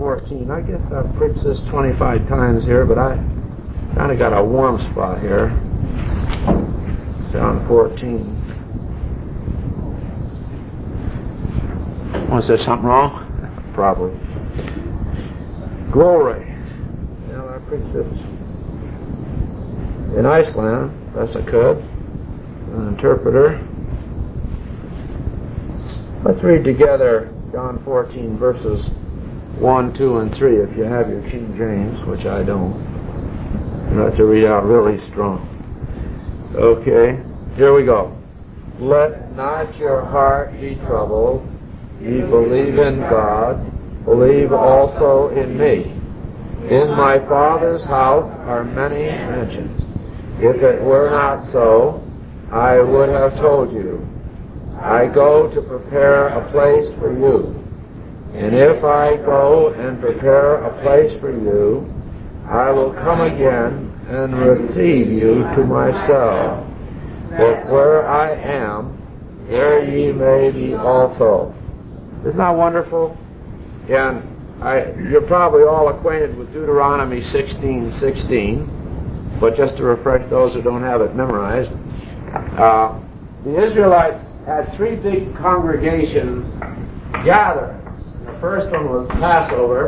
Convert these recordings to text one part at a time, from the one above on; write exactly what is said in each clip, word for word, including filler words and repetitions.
fourteen. I guess I've preached this twenty-five times here, but I kind of got a warm spot here. John fourteen. Was there something wrong? Probably. Glory. Well, I preached this in Iceland, best I could. An interpreter. Let's read together John fourteen, verses one, two, and three, if you have your King James, which I don't. You have to read out really strong. Okay, here we go. Let not your heart be troubled. Ye believe in God, believe also in me. In my Father's house are many mansions. If it were not so, I would have told you. I go to prepare a place for you. And if I go and prepare a place for you, I will come again and receive you to myself, that where I am, there ye may be also. Isn't that wonderful? And I, you're probably all acquainted with Deuteronomy sixteen sixteen, but just to refresh those who don't have it memorized, uh, the Israelites had three big congregation gatherings. The first one was Passover,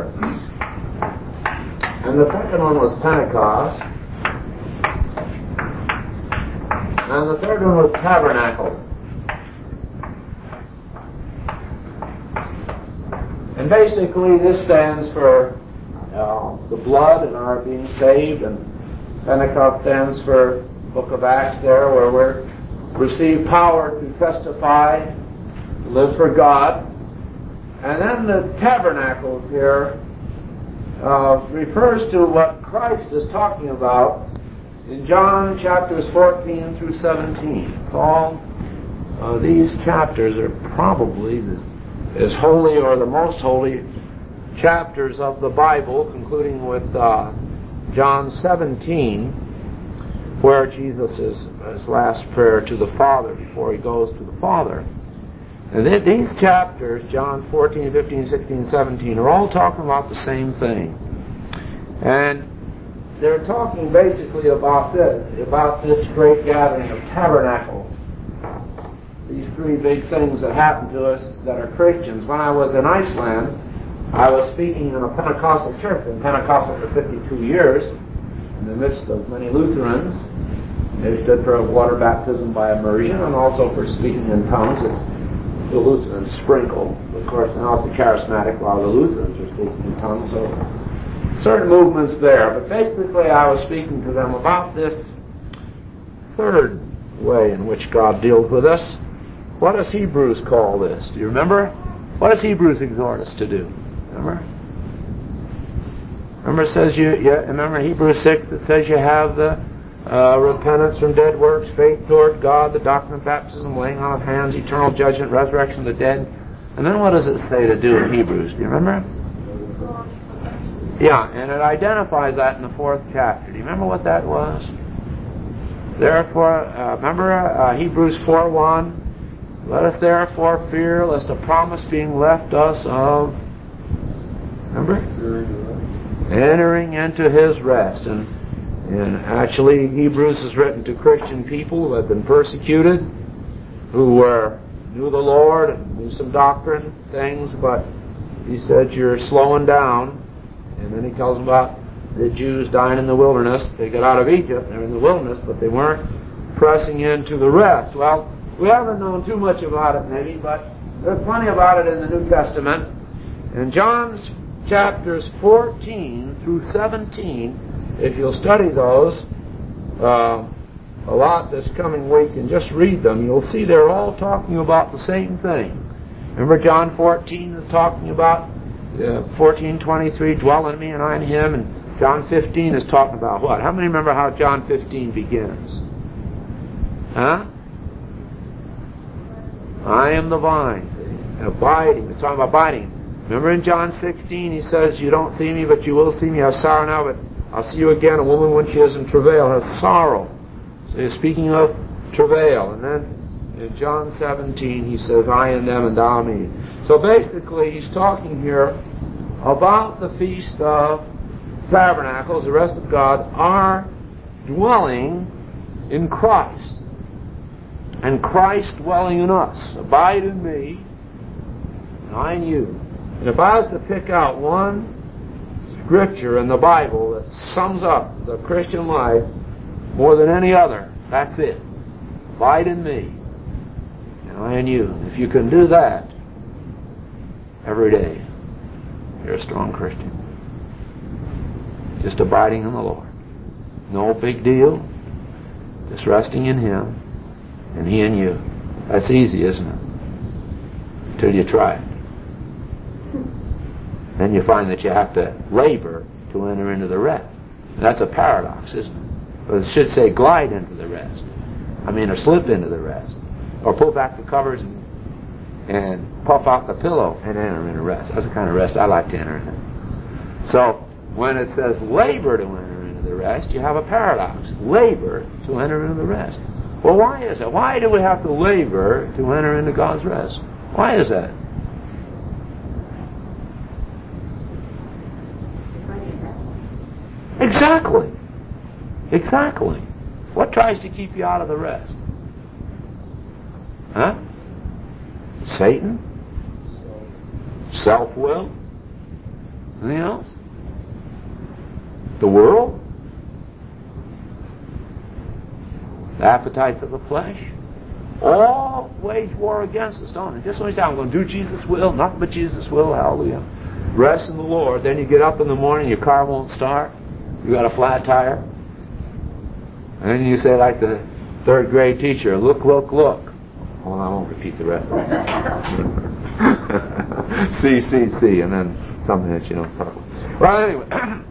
and the second one was Pentecost, and the third one was Tabernacle. And basically this stands for uh, the blood and our being saved, and Pentecost stands for the book of Acts there, where we're receive power to testify, to live for God. And then the tabernacle here uh, refers to what Christ is talking about in John chapters fourteen through seventeen. It's all uh, these chapters are probably the, as holy or the most holy chapters of the Bible, concluding with uh, John seventeen, where Jesus is his last prayer to the Father before he goes to the Father. And th- these chapters, John fourteen, fifteen, sixteen, seventeen, are all talking about the same thing. And they're talking basically about this, about this great gathering of tabernacles. These three big things that happen to us that are Christians. When I was in Iceland, I was speaking in a Pentecostal church. Been Pentecostal for fifty-two years, in the midst of many Lutherans. They stood for water baptism by immersion and also for speaking in tongues. It's the Lutheran sprinkle. Of course, now it's the charismatic while the Lutherans are speaking in tongues. So certain movements there. But basically I was speaking to them about this third way in which God deals with us. What does Hebrews call this? Do you remember? What does Hebrews exhort us to do? Remember? Remember it says you, you remember Hebrews six, it says you have the uh, repentance from dead works, faith toward God, the doctrine of baptism, laying on of hands, eternal judgment, resurrection of the dead. And then what does it say to do in Hebrews? Do you remember? Yeah, and it identifies that in the fourth chapter. Do you remember what that was? Therefore, uh, remember uh, Hebrews four one? Let us therefore fear lest a promise being left us of, remember? Entering into his rest. And, and actually Hebrews is written to Christian people who had been persecuted, who were knew the Lord and knew some doctrine things, but he said you're slowing down. And then he tells them about the Jews dying in the wilderness. They got out of Egypt, they're in the wilderness, but they weren't pressing into the rest. Well, we haven't known too much about it maybe, but there's plenty about it in the New Testament. In John's chapters fourteen through seventeen, if you'll study those uh, a lot this coming week and just read them, you'll see they're all talking about the same thing. Remember John fourteen is talking about uh, fourteen twenty-three, dwell in me and I in him, and John fifteen is talking about what? How many remember how John fifteen begins? Huh? I am the vine. Abiding. It's talking about abiding. Remember in John sixteen, he says, you don't see me, but you will see me. I have sorrow now, but I'll see you again. A woman, when she is in travail, has sorrow. So he's speaking of travail. And then in John seventeen, he says, I in them and thou in me. So basically, he's talking here about the Feast of Tabernacles, the rest of God, are dwelling in Christ. And Christ dwelling in us. Abide in me, and I in you. And if I was to pick out one scripture in the Bible that sums up the Christian life more than any other, that's it. Abide in me, and I in you. If you can do that every day, you're a strong Christian. Just abiding in the Lord. No big deal. Just resting in Him, and He in you. That's easy, isn't it? Until you try it. Then you find that you have to labor to enter into the rest. And that's a paradox, isn't it? But it should say glide into the rest. I mean, or slip into the rest. Or pull back the covers and, and puff out the pillow and enter into rest. That's the kind of rest I like to enter into. So, when it says labor to enter into the rest, you have a paradox. Labor to enter into the rest. Well, why is it? Why do we have to labor to enter into God's rest? Why is that? Exactly. Exactly. What tries to keep you out of the rest? Huh? Satan? Self-will? Anything else? The world? The appetite for the flesh? All wage war against us, don't they? Just when you say, I'm going to do Jesus' will, nothing but Jesus' will, hallelujah. Rest in the Lord. Then you get up in the morning, your car won't start. You got a flat tire. And then you say, like the third grade teacher, look, look, look. Well, I won't repeat the rest. see, see, see. And then something that you don't talk about. Well, anyway.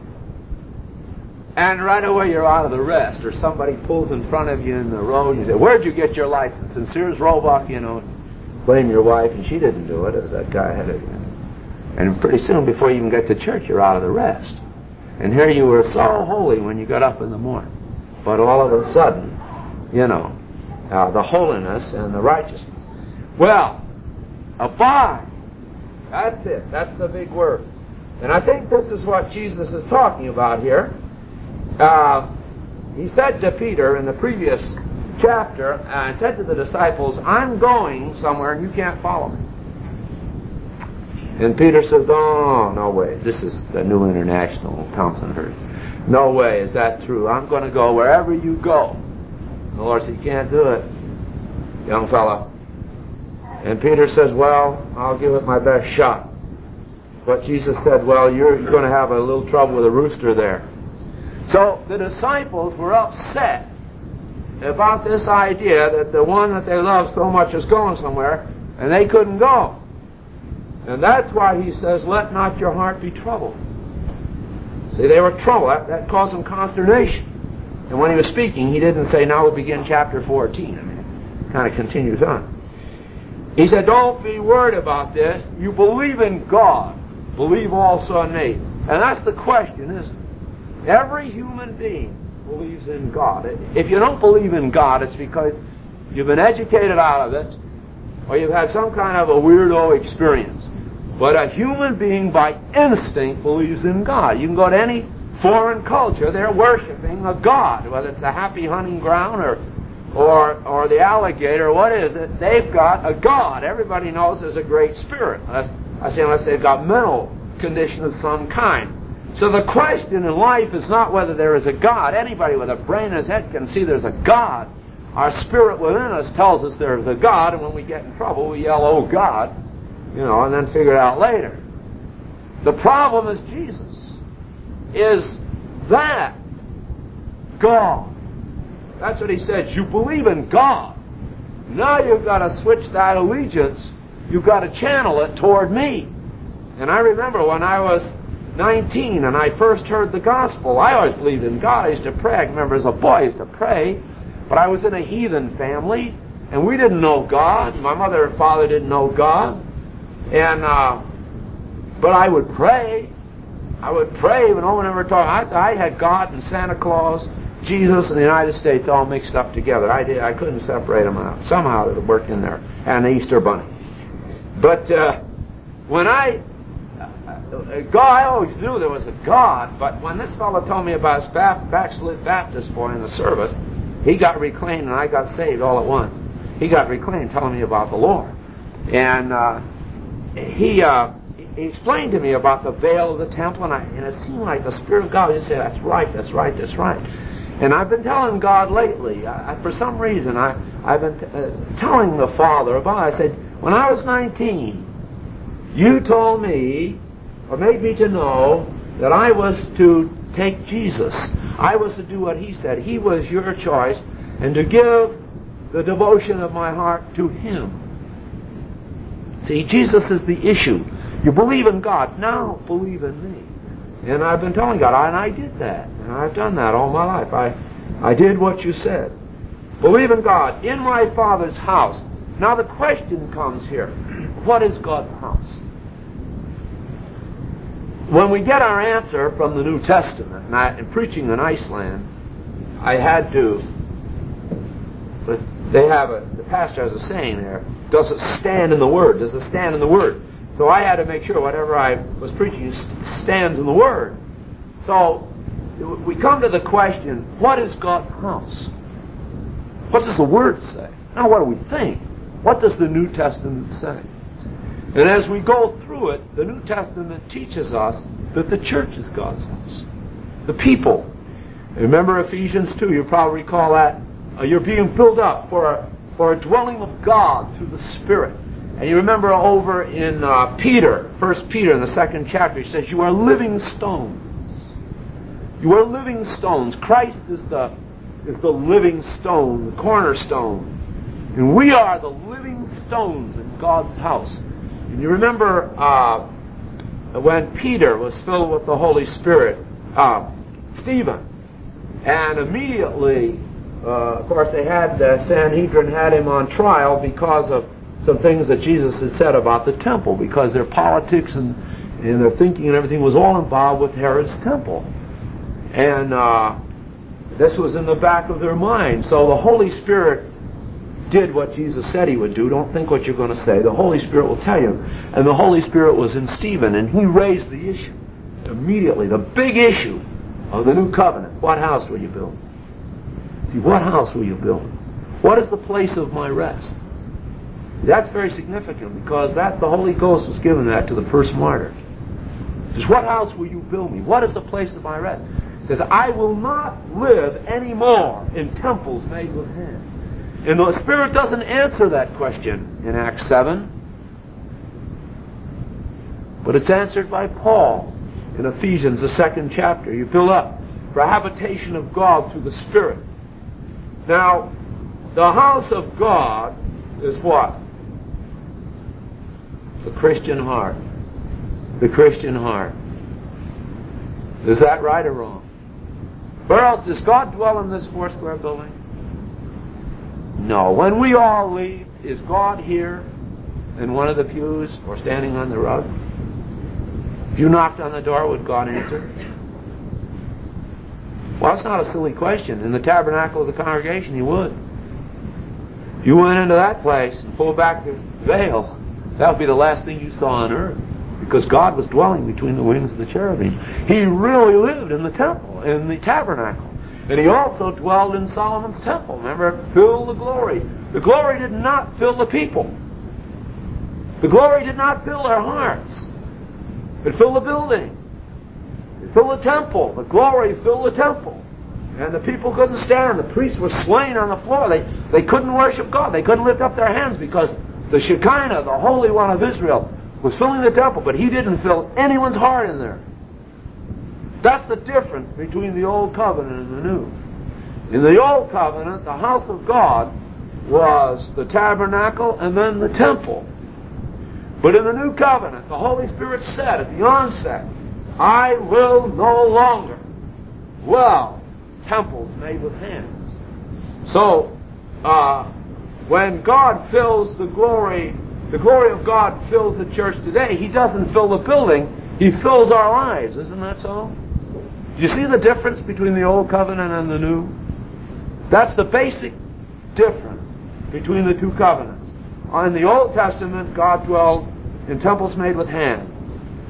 And right away you're out of the rest. Or somebody pulls in front of you in the road and you say, where'd you get your license? And here's Roebuck, you know, blame your wife, and she didn't do it. It was that guy ahead of you. And pretty soon, before you even get to church, you're out of the rest. And here you were so holy when you got up in the morning. But all of a sudden, you know, uh, the holiness and the righteousness. Well, abide. That's it. That's the big word. And I think this is what Jesus is talking about here. Uh, he said to Peter in the previous chapter, and uh, said to the disciples, I'm going somewhere and you can't follow me. And Peter says, oh, no way. This is the New International Thompson Hurst. No way is that true. I'm going to go wherever you go. And the Lord said, you can't do it, young fellow. And Peter says, well, I'll give it my best shot. But Jesus said, well, you're, you're going to have a little trouble with a rooster there. So the disciples were upset about this idea that the one that they loved so much is going somewhere, and they couldn't go. And that's why he says, let not your heart be troubled. See, they were troubled. That, that caused them consternation. And when he was speaking, he didn't say, now we'll begin chapter fourteen. I mean, it kind of continues on. He said, don't be worried about this. You believe in God. Believe also in me. And that's the question, isn't it? Every human being believes in God. If you don't believe in God, it's because you've been educated out of it, or you've had some kind of a weirdo experience. But a human being by instinct believes in God. You can go to any foreign culture, they're worshiping a God, whether it's a happy hunting ground or or or the alligator, what is it? They've got a God. Everybody knows there's a great spirit. I say unless they've got mental condition of some kind. So the question in life is not whether there is a God. Anybody with a brain in his head can see there's a God. Our spirit within us tells us there's a God, and when we get in trouble, we yell, oh God, you know, and then figure it out later. The problem is Jesus. Is that God? That's what he said. You believe in God. Now you've got to switch that allegiance. You've got to channel it toward me. And I remember when I was nineteen and I first heard the gospel, I always believed in God. I used to pray. I remember as a boy I used to pray. But I was in a heathen family, and we didn't know God. My mother and father didn't know God. And, uh, but I would pray. I would pray, but no one ever talked. I, I had God and Santa Claus, Jesus, and the United States all mixed up together. I did. I couldn't separate them out. Somehow it worked in there. And the Easter Bunny. But uh, when I, God, I always knew there was a God, but when this fellow told me about his backslid Baptist boy in the service, he got reclaimed and I got saved all at once. He got reclaimed telling me about the Lord. And uh, he uh, he explained to me about the veil of the temple, and, I, and it seemed like the Spirit of God just said, that's right, that's right, that's right. And I've been telling God lately, I, I, for some reason, I, I've been t- uh, telling the Father about it. I said, when I was nineteen, you told me, or made me to know, that I was to take Jesus. I was to do what He said. He was your choice, and to give the devotion of my heart to Him. See, Jesus is the issue. You believe in God, now believe in me. And I've been telling God, and I did that. And I've done that all my life. I, I did what you said. Believe in God, in my Father's house. Now the question comes here, what is God's house? When we get our answer from the New Testament, and I, in preaching in Iceland, I had to, but they have a, the pastor has a saying there, does it stand in the Word? Does it stand in the Word? So I had to make sure whatever I was preaching stands in the Word. So we come to the question, what is God's house? What does the Word say? Now what do we think? What does the New Testament say? And as we go through it, the New Testament teaches us that the church is God's house. The people. Remember Ephesians two, you probably recall that. Uh, you're being built up for a, for a dwelling of God through the Spirit. And you remember over in uh, Peter, First Peter in the second chapter, he says, you are living stones. You are living stones. Christ is the, is the living stone, the cornerstone. And we are the living stones in God's house. And you remember uh, when Peter was filled with the Holy Spirit, uh, Stephen, and immediately, uh, of course, they had uh, Sanhedrin had him on trial because of some things that Jesus had said about the temple, because their politics and, and their thinking and everything was all involved with Herod's temple. And uh, this was in the back of their mind. So the Holy Spirit did what Jesus said He would do. Don't think what you're going to say. The Holy Spirit will tell you. And the Holy Spirit was in Stephen, and he raised the issue immediately. The big issue of the new covenant. What house will you build? See, what house will you build? What is the place of my rest? That's very significant, because that the Holy Ghost was given that to the first martyrs. He says, what house will you build me? What is the place of my rest? He says, I will not live anymore in temples made with hands. And the Spirit doesn't answer that question in Acts seven. But it's answered by Paul in Ephesians, the second chapter. You build up for a habitation of God through the Spirit. Now, the house of God is what? The Christian heart. The Christian heart. Is that right or wrong? Where else does God dwell in this four square building? No. When we all leave, is God here in one of the pews or standing on the rug? If you knocked on the door, would God answer? Well, it's not a silly question. In the tabernacle of the congregation, He would. If you went into that place and pulled back the veil, that would be the last thing you saw on earth, because God was dwelling between the wings of the cherubim. He really lived in the temple, in the tabernacle. And He also dwelled in Solomon's temple. Remember, fill the glory. The glory did not fill the people. The glory did not fill their hearts. It filled the building. It filled the temple. The glory filled the temple. And the people couldn't stand. The priests were slain on the floor. They, they couldn't worship God. They couldn't lift up their hands because the Shekinah, the Holy One of Israel, was filling the temple, but He didn't fill anyone's heart in there. That's the difference between the Old Covenant and the New. In the Old Covenant, the house of God was the tabernacle and then the temple. But in the New Covenant, the Holy Spirit said at the onset, I will no longer dwell in temples made with hands. So, uh, when God fills the glory, the glory of God fills the church today, He doesn't fill the building, He fills our lives. Isn't that so? Do you see the difference between the Old Covenant and the New? That's the basic difference between the two covenants. In the Old Testament, God dwelled in temples made with hands.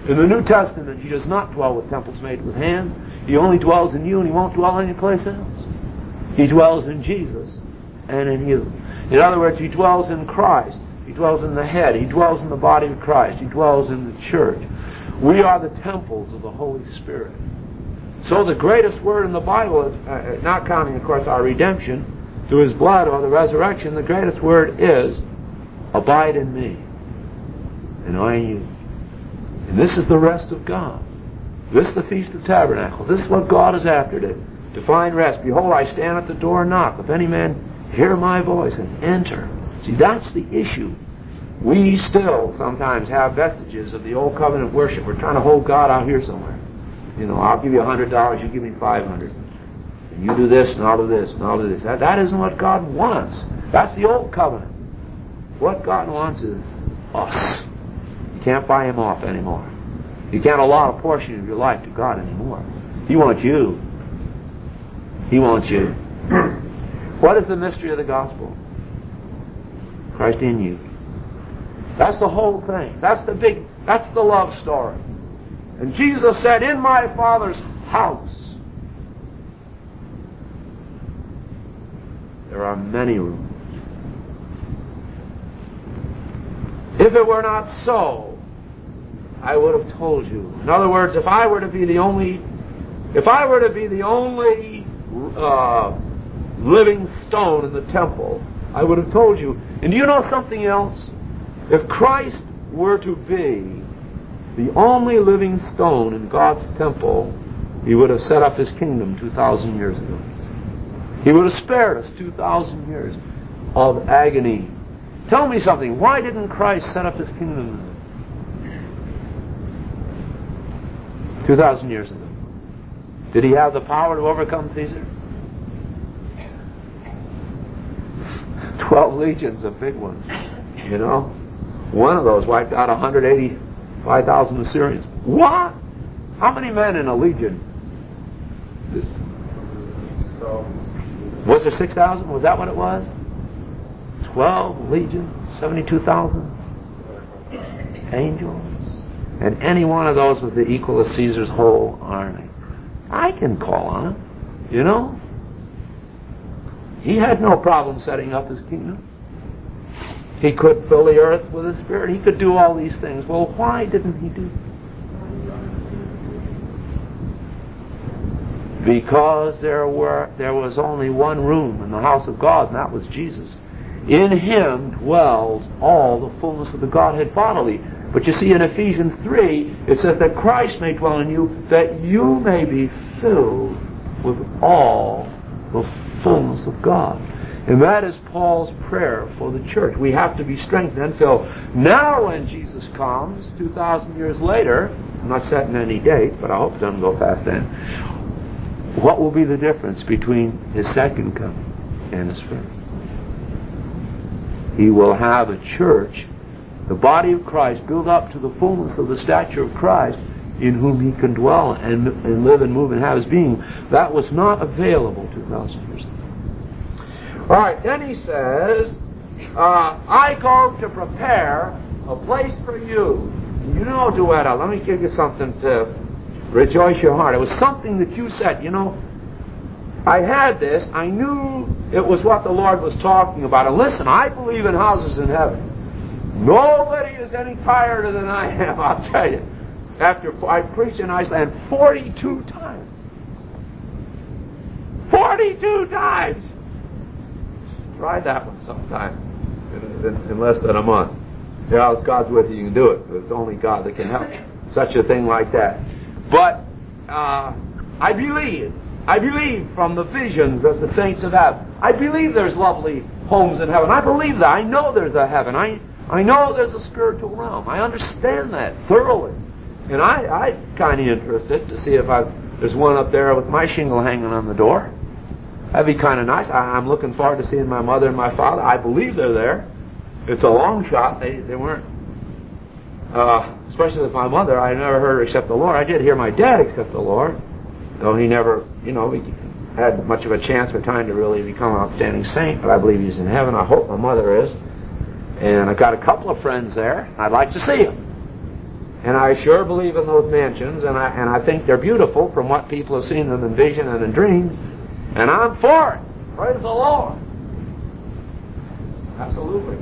In the New Testament, He does not dwell with temples made with hands. He only dwells in you, and He won't dwell anyplace else. He dwells in Jesus and in you. In other words, He dwells in Christ. He dwells in the head. He dwells in the body of Christ. He dwells in the church. We are the temples of the Holy Spirit. So the greatest word in the Bible is, uh, not counting, of course, our redemption through His blood or the resurrection, the greatest word is, abide in me, and I in you. And this is the rest of God. This is the Feast of Tabernacles. This is what God is after, to, to find rest. Behold, I stand at the door and knock. If any man hear my voice and enter. See, that's the issue. We still sometimes have vestiges of the old covenant worship. We're trying to hold God out here somewhere. You know, I'll give you a hundred dollars, you give me five hundred. And you do this and I'll do this and I'll do this. That, that isn't what God wants. That's the old covenant. What God wants is us. You can't buy Him off anymore. You can't allot a portion of your life to God anymore. He wants you. He wants you. What is the mystery of the gospel? Christ in you. That's the whole thing. That's the big, that's the love story. And Jesus said, in my Father's house there are many rooms. If it were not so, I would have told you. In other words, if I were to be the only, if I were to be the only uh, living stone in the temple, I would have told you. And do you know something else? If Christ were to be the only living stone in God's temple, He would have set up His kingdom two thousand years ago. He would have spared us two thousand years of agony. Tell me something. Why didn't Christ set up His kingdom two thousand years ago? Did He have the power to overcome Caesar? Twelve legions of big ones, you know. One of those wiped out one hundred eighty-five thousand Assyrians. What? How many men in a legion? Was there six thousand? Was that what it was? Twelve legions, seventy-two thousand angels. And any one of those was the equal of Caesar's whole army. I can call on Him, you know. He had no problem setting up His kingdom. He could fill the earth with His Spirit. He could do all these things. Well, why didn't He do it? Because there were there was only one room in the house of God, and that was Jesus. In Him dwells all the fullness of the Godhead bodily. But you see, in Ephesians three, it says that Christ may dwell in you, that you may be filled with all the fullness of God. And that is Paul's prayer for the church. We have to be strengthened and filled. Now when Jesus comes, two thousand years later, I'm not setting any date, but I hope it doesn't go past then, what will be the difference between His second coming and His first? He will have a church, the body of Christ, built up to the fullness of the stature of Christ, in whom He can dwell and, and live and move and have His being. That was not available two thousand years ago. All right, then He says, uh, I go to prepare a place for you. You know, Duetta, let me give you something to rejoice your heart. It was something that you said, you know, I had this, I knew it was what the Lord was talking about. And listen, I believe in houses in heaven. Nobody is any tireder than I am, I'll tell you. After I preached in Iceland forty-two times. forty-two times! Try that one sometime in, in, in less than a month. You know, if God's with you, you can do it. It's only God that can help such a thing like that. But uh, I believe, I believe from the visions that the saints have had, I believe there's lovely homes in heaven. I believe that. I know there's a heaven. I I know there's a spiritual realm. I understand that thoroughly. And I, I'm kind of interested to see if I there's one up there with my shingle hanging on the door. That'd be kind of nice. I, I'm looking forward to seeing my mother and my father. I believe they're there. It's a long shot. They they weren't. Uh, especially with my mother, I never heard her accept the Lord. I did hear my dad accept the Lord, though he never, you know, he had much of a chance or time to really become an outstanding saint. But I believe he's in heaven. I hope my mother is. And I got a couple of friends there. I'd like to see them. And I sure believe in those mansions, and I, and I think they're beautiful from what people have seen them in vision and in dreams. And I'm for it. Praise the Lord. Absolutely.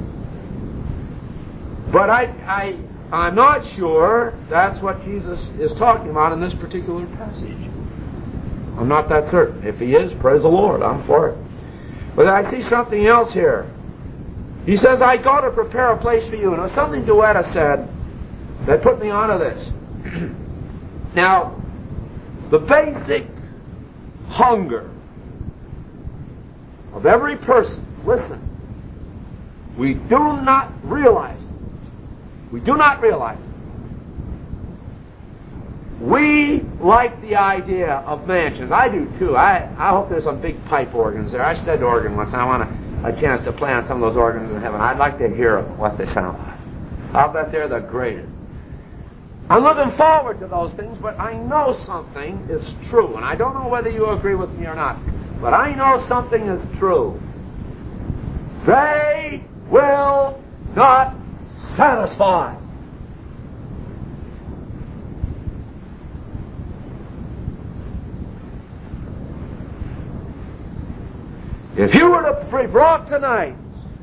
But I, I, I'm not sure that's what Jesus is talking about in this particular passage. I'm not that certain. If he is, praise the Lord, I'm for it. But I see something else here. He says, I go to prepare a place for you. And it was something Duetta said that put me onto this. Now, the basic hunger of every person, listen, we do not realize it. We do not realize it. We like the idea of mansions. I do too. I, I hope there's some big pipe organs there. I studied organ once, and I want a, a chance to play on some of those organs in heaven. I'd like to hear what they sound like. I'll bet they're the greatest. I'm looking forward to those things, but I know something is true, and I don't know whether you agree with me or not, but I know something is true. They will not satisfy. If you were to be brought tonight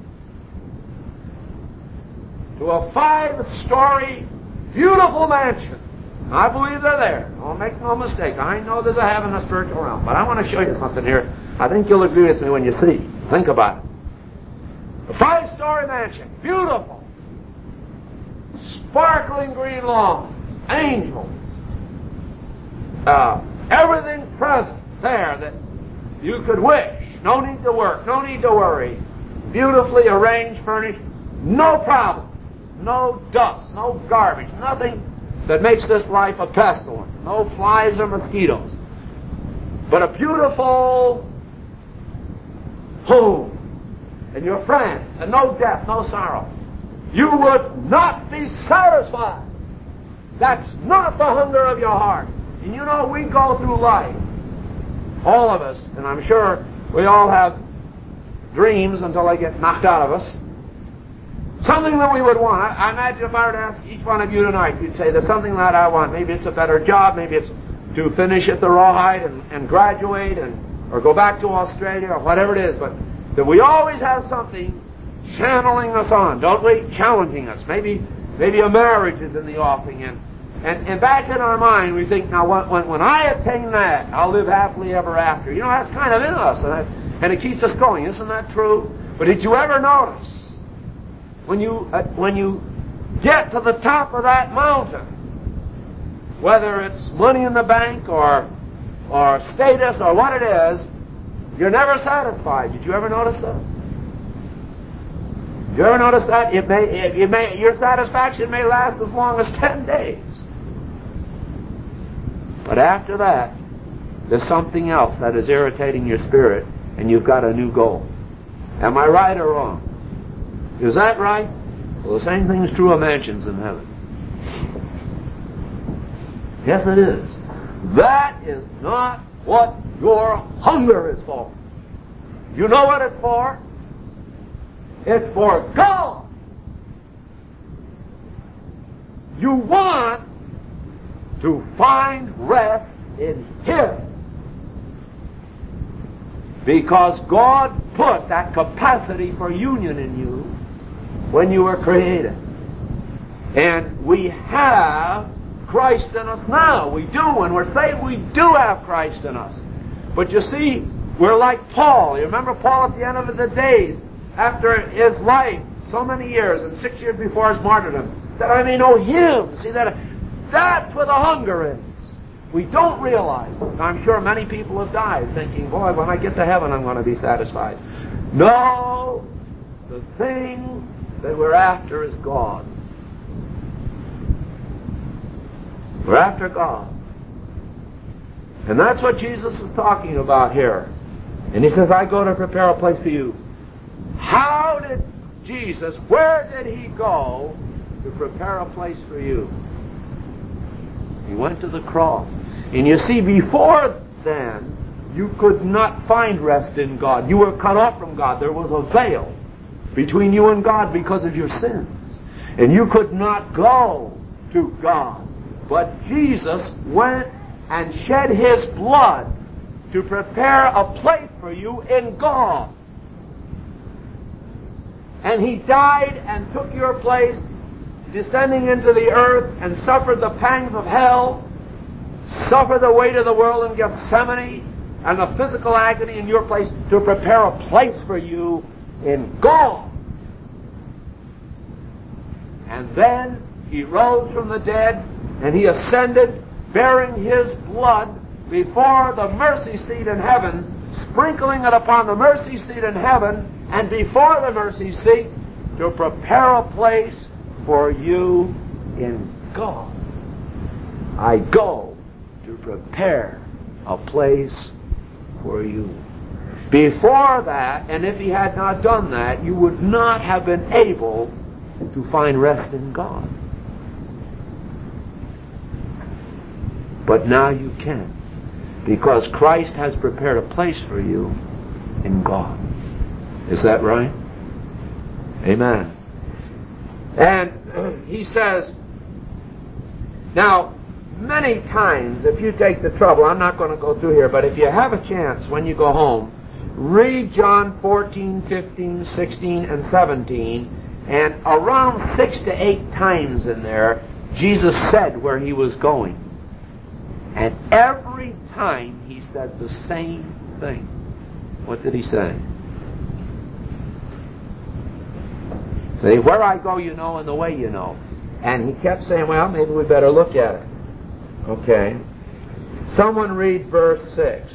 to a five-story, beautiful mansion, I believe they're there. Don't make no mistake. I know there's a heaven, a spiritual realm. But I want to show you something here. I think you'll agree with me when you see. Think about it. A five-story mansion, beautiful, sparkling green lawn, angels, uh, everything present there that you could wish. No need to work, no need to worry. Beautifully arranged, furnished, no problem. No dust, no garbage, nothing that makes this life a pestilence. No flies or mosquitoes. But a beautiful home. And your friends, and no death, no sorrow. You would not be satisfied. That's not the hunger of your heart. And you know, we go through life, all of us, and I'm sure we all have dreams until they get knocked out of us. Something that we would want. I, I imagine if I were to ask each one of you tonight, you'd say, there's something that I want. Maybe it's a better job, maybe it's to finish at the Rawhide and, and graduate, and or go back to Australia, or whatever it is, but that we always have something channeling us on, don't we? Challenging us. Maybe maybe a marriage is in the offing, and And, and back in our mind, we think, now, when, when I attain that, I'll live happily ever after. You know, that's kind of in us, and, that, and it keeps us going. Isn't that true? But did you ever notice, when you, uh, when you get to the top of that mountain, whether it's money in the bank or, or status or what it is, you're never satisfied. Did you ever notice that? Did you ever notice that? It may, it, it may, your satisfaction may last as long as ten days. But after that, there's something else that is irritating your spirit, and you've got a new goal. Am I right or wrong? Is that right? Well, the same thing is true of mansions in heaven. Yes, it is. That is not what your hunger is for. You know what it's for? It's for God. You want to find rest in Him, because God put that capacity for union in you when you were created. And we have Christ in us now. We do. When we're saved, we do have Christ in us. But you see, we're like Paul. You remember Paul at the end of the days, after his life, so many years, and six years before his martyrdom, that I may know Him. See, that that's where the hunger is. We don't realize it. I'm sure many people have died thinking, boy, when I get to heaven, I'm going to be satisfied. No, the thing that we're after is God. We're after God. And that's what Jesus is talking about here. And He says, I go to prepare a place for you. How did Jesus, where did He go to prepare a place for you? He went to the cross. And you see, before then, you could not find rest in God. You were cut off from God. There was a veil between you and God because of your sins. And you could not go to God. But Jesus went and shed His blood to prepare a place for you in God. And He died and took your place, descending into the earth, and suffered the pangs of hell, suffered the weight of the world in Gethsemane, and the physical agony in your place, to prepare a place for you in God. And then He rose from the dead, and He ascended, bearing His blood before the mercy seat in heaven, sprinkling it upon the mercy seat in heaven, and before the mercy seat, to prepare a place for you in God. I go to prepare a place for you. Before that, and if He had not done that, you would not have been able to find rest in God. But now you can, because Christ has prepared a place for you in God. Is that right? Amen. And He says, now, many times, if you take the trouble, I'm not going to go through here, but if you have a chance when you go home, read John fourteen, fifteen, sixteen, and seventeen, and around six to eight times in there, Jesus said where He was going. And every time He said the same thing. What did He say? Say, where I go you know, and the way you know. And He kept saying, well, maybe we better look at it. Okay. Someone read verse six.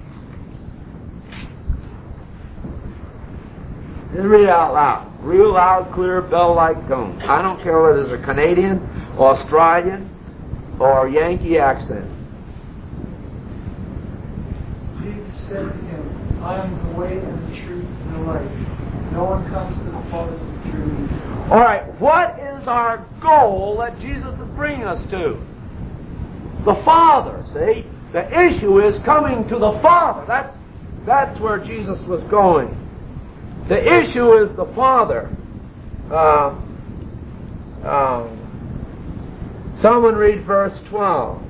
Just read it out loud. Real loud, clear, bell-like tone. I don't care whether it's a Canadian, Australian, or Yankee accent. Jesus said to him, I am the way and the truth and the life. No one comes to the Father but through me. All right, what is our goal that Jesus is bringing us to? The Father, see? The issue is coming to the Father. That's, that's where Jesus was going. The issue is the Father. Uh, um, someone read verse twelve.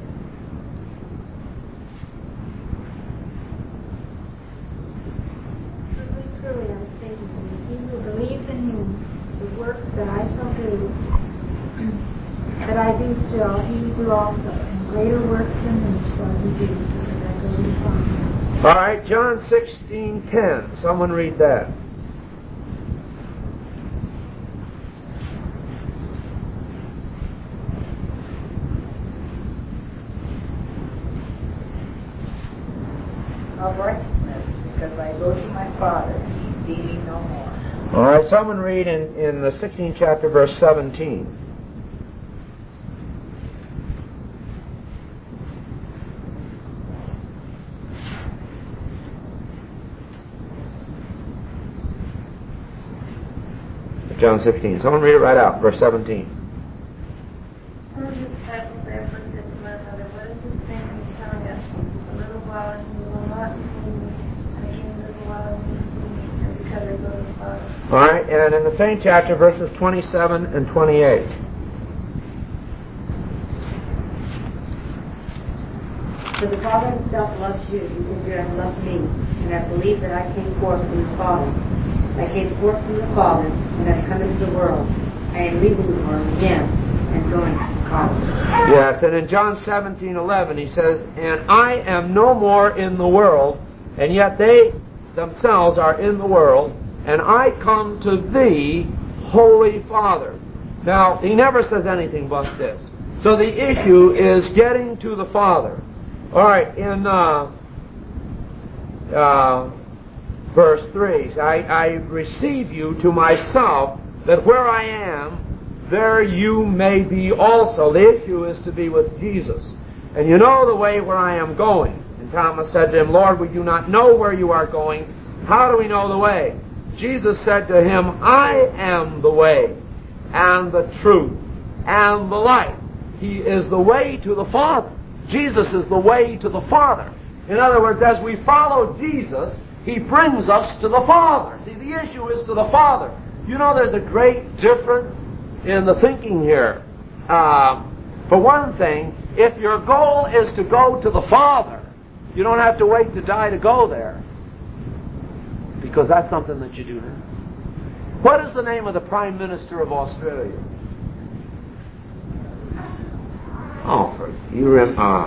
Truly I say to you, he who believes in Him, the works that I shall do, that I do still, he do also, and greater works than these shall he do, because I go to the Father. All right, John sixteen ten. Someone read that. Of righteousness, because I go to my Father, and ye see me no more. All right, someone read in, in the sixteenth chapter, verse seventeen. John sixteen. Someone read it right out, verse seventeen. Some of his disciples therefore said to one another, what is this thing he is telling us? A little while and he will not see me, and again a little while and he will see me, and because I go to the Father. All right, and in the same chapter, verses twenty-seven and twenty-eight. For the Father Himself loves you, because you have loved me, and have believed that I came forth from the Father. I came forth from the Father, and have come into the world. I am leaving the world again, and going to the Father. Yes, and in John seventeen eleven he says, and I am no more in the world, and yet they themselves are in the world, and I come to thee, Holy Father. Now, he never says anything but this. So the issue is getting to the Father. All right, in uh, uh, verse three, I, I receive you to myself, that where I am, there you may be also. The issue is to be with Jesus. And you know the way where I am going. And Thomas said to him, Lord, we do not know where you are going. How do we know the way? Jesus said to him, I am the way, and the truth, and the life. He is the way to the Father. Jesus is the way to the Father. In other words, as we follow Jesus, He brings us to the Father. See, the issue is to the Father. You know, there's a great difference in the thinking here. Uh, For one thing, if your goal is to go to the Father, you don't have to wait to die to go there. Because that's something that you do now. What is the name of the Prime Minister of Australia? Oh, for you rem ah.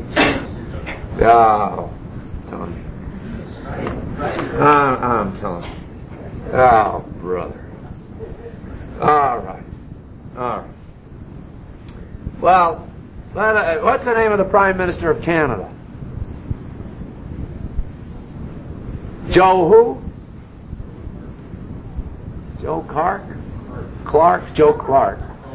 Oh, Tony. Uh, I'm telling you. Oh, brother. All right. All right. Well, what's the name of the Prime Minister of Canada? Joe who? Joe Clark? Clark? Joe Clark.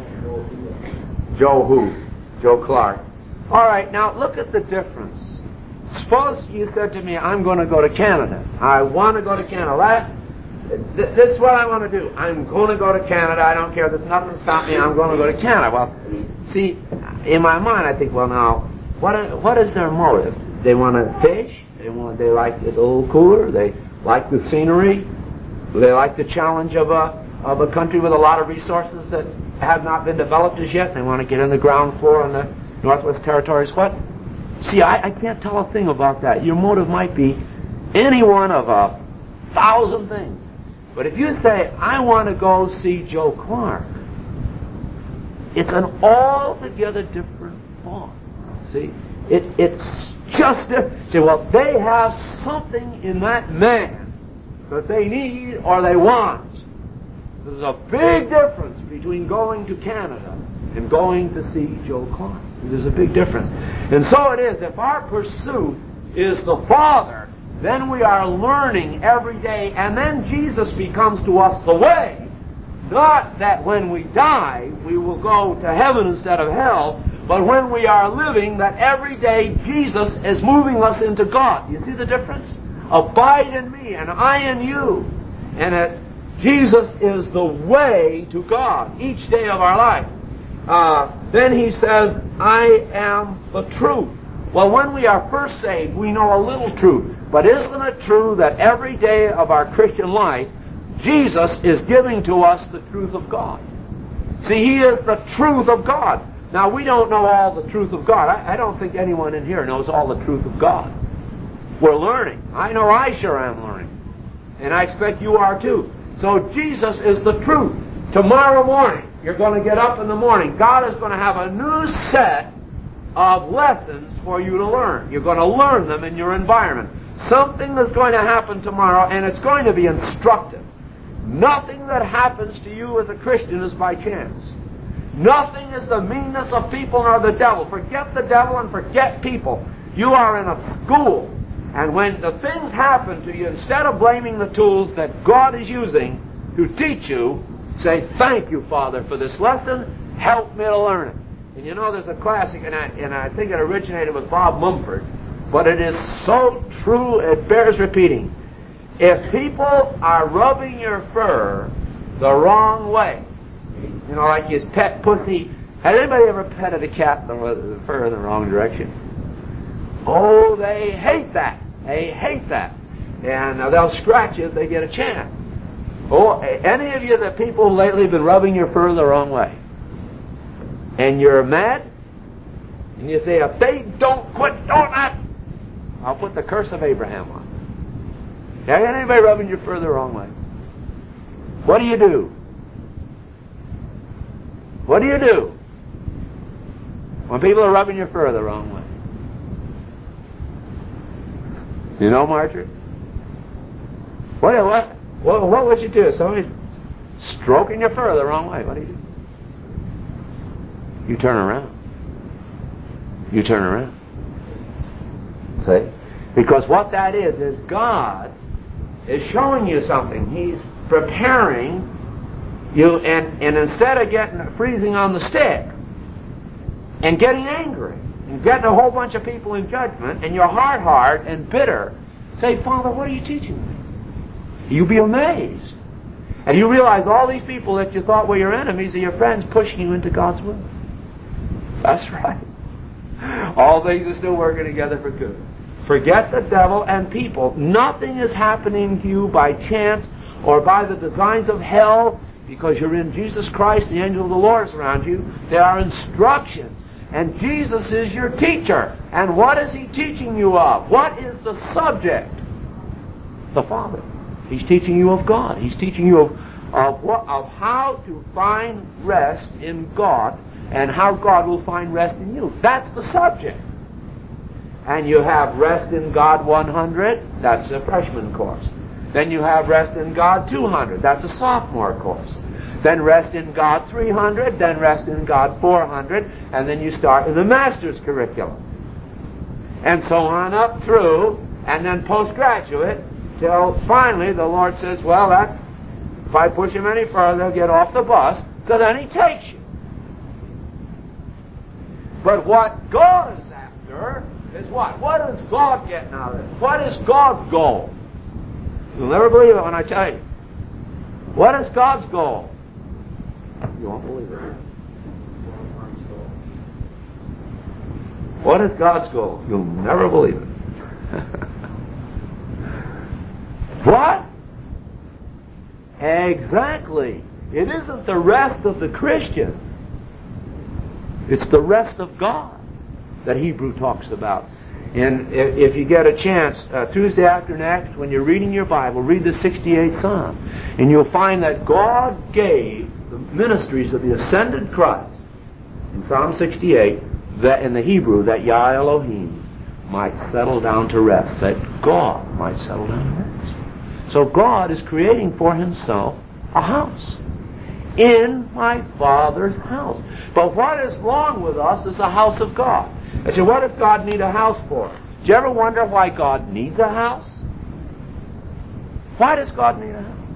Joe who? Joe Clark. All right, now look at the difference. Suppose you said to me, I'm going to go to Canada. I want to go to Canada. This is what I want to do. I'm going to go to Canada. I don't care. There's nothing to stop me. I'm going to go to Canada. Well, see, in my mind, I think, well, now, what are, what is their motive? They want to fish. They want. They like it a little cooler. They like the scenery. They like the challenge of a of a country with a lot of resources that have not been developed as yet. They want to get in the ground floor on the Northwest Territories. What? See, I, I can't tell a thing about that. Your motive might be any one of a thousand things. But if you say, I want to go see Joe Clark, it's an altogether different thought. See? It, it's just different. See, well, they have something in that man that they need or they want. There's a big difference between going to Canada and going to see Joe Clark. There's a big difference. And so it is, if our pursuit is the Father, then we are learning every day, and then Jesus becomes to us the way. Not that when we die, we will go to heaven instead of hell, but when we are living, that every day Jesus is moving us into God. You see the difference? Abide in me, and I in you. And that Jesus is the way to God each day of our life. Uh, then he says, I am the truth. Well, when we are first saved, we know a little truth. But isn't it true that every day of our Christian life, Jesus is giving to us the truth of God? See, he is the truth of God. Now, we don't know all the truth of God. I, I don't think anyone in here knows all the truth of God. We're learning. I know I sure am learning. And I expect you are too. So Jesus is the truth. Tomorrow morning, you're going to get up in the morning. God is going to have a new set of lessons for you to learn. You're going to learn them in your environment. Something is going to happen tomorrow, and it's going to be instructive. Nothing that happens to you as a Christian is by chance. Nothing is the meanness of people nor the devil. Forget the devil and forget people. You are in a school, and when the things happen to you, instead of blaming the tools that God is using to teach you, say, thank you, Father, for this lesson. Help me to learn it. And you know, there's a classic, and I, and I think it originated with Bob Mumford, but it is so true, it bears repeating. If people are rubbing your fur the wrong way, you know, like his pet pussy, has anybody ever petted a cat the fur in the wrong direction? Oh, they hate that. They hate that. And uh, they'll scratch you if they get a chance. Oh, any of you, the people lately have been rubbing your fur the wrong way, and you're mad, and you say, if they don't quit doing that, I'll put the curse of Abraham on. Have anybody rubbing your fur the wrong way? What do you do? What do you do when people are rubbing your fur the wrong way? You know, Marjorie? What, what, what, what would you do? Somebody's stroking your fur the wrong way. What do you do? You turn around. You turn around. See? Because what that is, is God is showing you something. He's preparing you, and, and instead of getting freezing on the stick and getting angry and getting a whole bunch of people in judgment, and you're hard hard and bitter, say, Father, what are you teaching me? You'll be amazed. And you realize all these people that you thought were your enemies are your friends pushing you into God's will. That's right. All things are still working together for good. Forget the devil and people. Nothing is happening to you by chance or by the designs of hell, because you're in Jesus Christ, the angel of the Lord is around you. There are instructions. And Jesus is your teacher. And what is He teaching you of? What is the subject? The Father. He's teaching you of God. He's teaching you of, of, what, of how to find rest in God and how God will find rest in you. That's the subject. And you have Rest in God one hundred. That's a freshman course. Then you have Rest in God two hundred. That's a sophomore course. Then Rest in God three hundred. Then Rest in God four hundred. And then you start in the master's curriculum. And so on up through, and then postgraduate, till finally the Lord says, well, that's, if I push him any further, get off the bus. So then He takes you. But what God is after is what? What is God getting out of it? What is God's goal? You'll never believe it when I tell you. What is God's goal? You won't believe it. What is God's goal? You'll never believe it. What? Exactly. It isn't the rest of the Christian. It's the rest of God that Hebrew talks about. And if you get a chance, uh, Tuesday after next, when you're reading your Bible, read the sixty-eighth Psalm. And you'll find that God gave the ministries of the ascended Christ, in Psalm sixty-eight, that in the Hebrew, that Yah Elohim might settle down to rest. That God might settle down to rest. So God is creating for Himself a house. In my Father's house. But what is wrong with us is the house of God. I said, what does God need a house for? Do you ever wonder why God needs a house? Why does God need a house?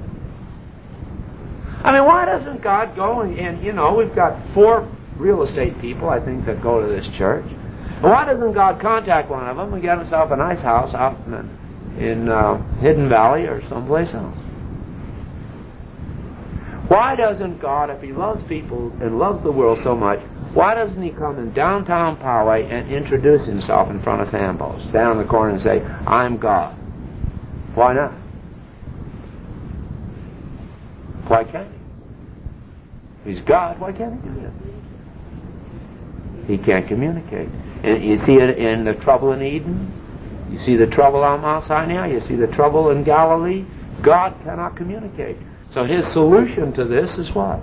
I mean, why doesn't God go and, and you know, we've got four real estate people, I think, that go to this church. And why doesn't God contact one of them and get himself a nice house out in, in uh, Hidden Valley or someplace else? Why doesn't God, if He loves people and loves the world so much, why doesn't He come in downtown Poway and introduce Himself in front of Sambos? Stand on the corner and say, I'm God. Why not? Why can't He? He's God. Why can't He do that? He can't communicate. And you see it in the trouble in Eden. You see the trouble on Mount Sinai. You see the trouble in Galilee. God cannot communicate. So His solution to this is what?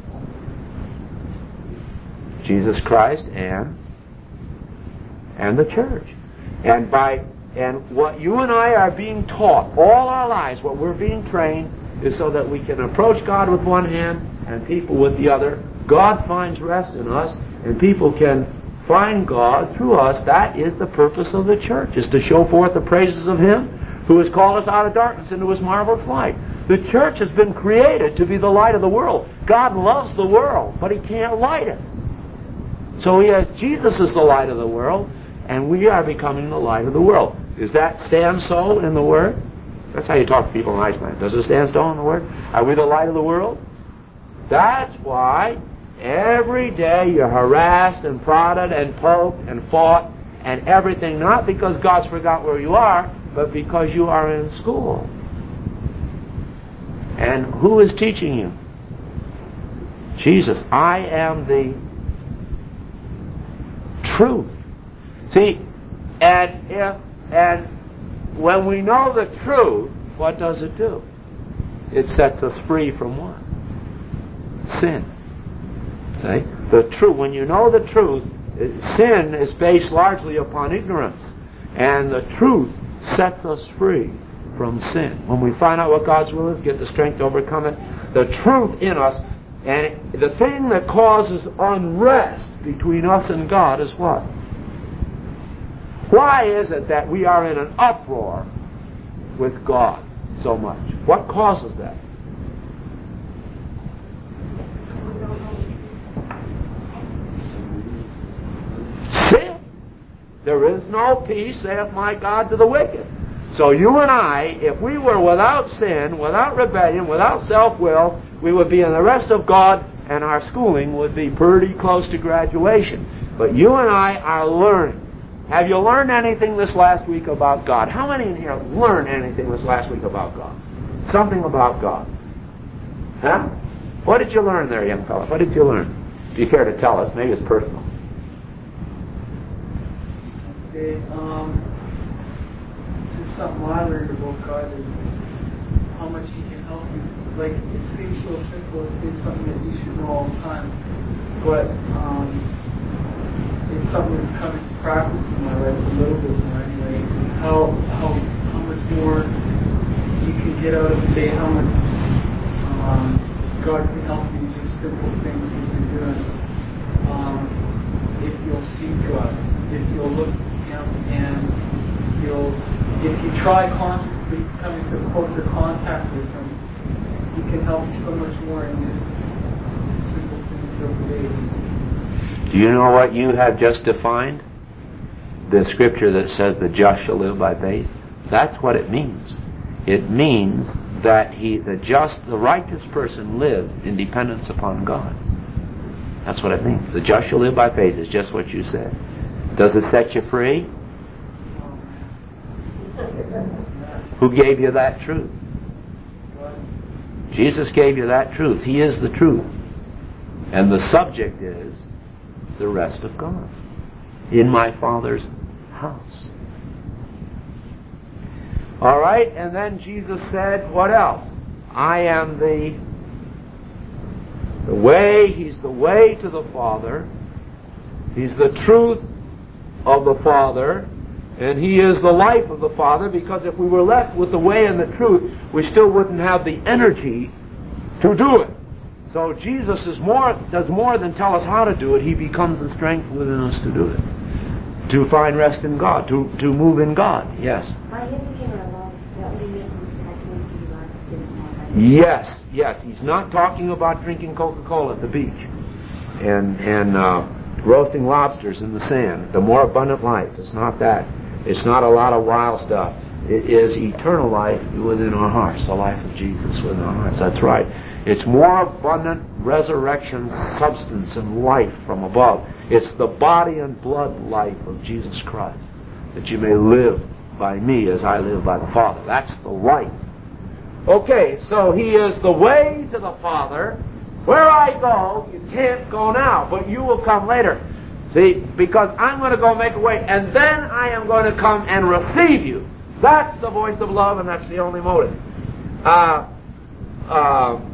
Jesus Christ and and the church. And by and what you and I are being taught all our lives, what we're being trained, is so that we can approach God with one hand and people with the other. God finds rest in us, and people can find God through us. That is the purpose of the church, is to show forth the praises of Him who has called us out of darkness into His marvelous light. The church has been created to be the light of the world. God loves the world, but He can't light it. So he has, Jesus is the light of the world, and we are becoming the light of the world. Does that stand so in the Word? That's how you talk to people in Iceland. Does it stand so in the Word? Are we the light of the world? That's why every day you're harassed and prodded and poked and fought and everything, not because God's forgot where you are, but because you are in school. And who is teaching you? Jesus. I am the truth. See, and if and when we know the truth, what does it do? It sets us free from what? Sin. See? The truth. When you know the truth, sin is based largely upon ignorance, and the truth sets us free from sin. When we find out what God's will is, get the strength to overcome it, the truth in us, and the thing that causes unrest between us and God is what? Why is it that we are in an uproar with God so much? What causes that? Sin. There is no peace, saith my God, to the wicked. So you and I, if we were without sin, without rebellion, without self-will, we would be in the rest of God, and our schooling would be pretty close to graduation. But you and I are learning. Have you learned anything this last week about God? How many in here learned anything this last week about God? Something about God. Huh? What did you learn there, young fellow? What did you learn? If you care to tell us, maybe it's personal. Okay, um, just something I learned about God is how much He can help you. Like, it seems so simple, it's something that you should know all the time, but um, it's something that's come into practice in my life a little bit more anyway. How how how much more you can get out of the day, how much um, God can help you just simple things that you're doing. Um, if you'll seek God, if you'll look to Him, and you'll if you try constantly coming to closer contact with Him, He can help you so much more in just simple things of the day. Do you know what you have just defined? The scripture that says the just shall live by faith. That's what it means. It means that he, the just, the righteous person lives in dependence upon God. That's what it means. The just shall live by faith is just what you said. Does it set you free? Who gave you that truth? Jesus gave you that truth. He is the truth. And the subject is the rest of God in my Father's house. All right, and then Jesus said, what else? I am the the way. He's the way to the Father. He's the truth of the Father. And He is the life of the Father, because if we were left with the way and the truth, we still wouldn't have the energy to do it. So Jesus is more, does more than tell us how to do it. He becomes the strength within us to do it. To find rest in God, to, to move in God. Yes. Yes, yes. He's not talking about drinking Coca-Cola at the beach and and uh, roasting lobsters in the sand. The more abundant life. It's not that. It's not a lot of wild stuff. It is eternal life within our hearts. The life of Jesus within our hearts. That's right. It's more abundant resurrection, substance, and life from above. It's the body and blood life of Jesus Christ, that you may live by me as I live by the Father. That's the life. Okay, so He is the way to the Father. Where I go, you can't go now, but you will come later. See, because I'm going to go make a way, and then I am going to come and receive you. That's the voice of love, and that's the only motive. Uh, uh,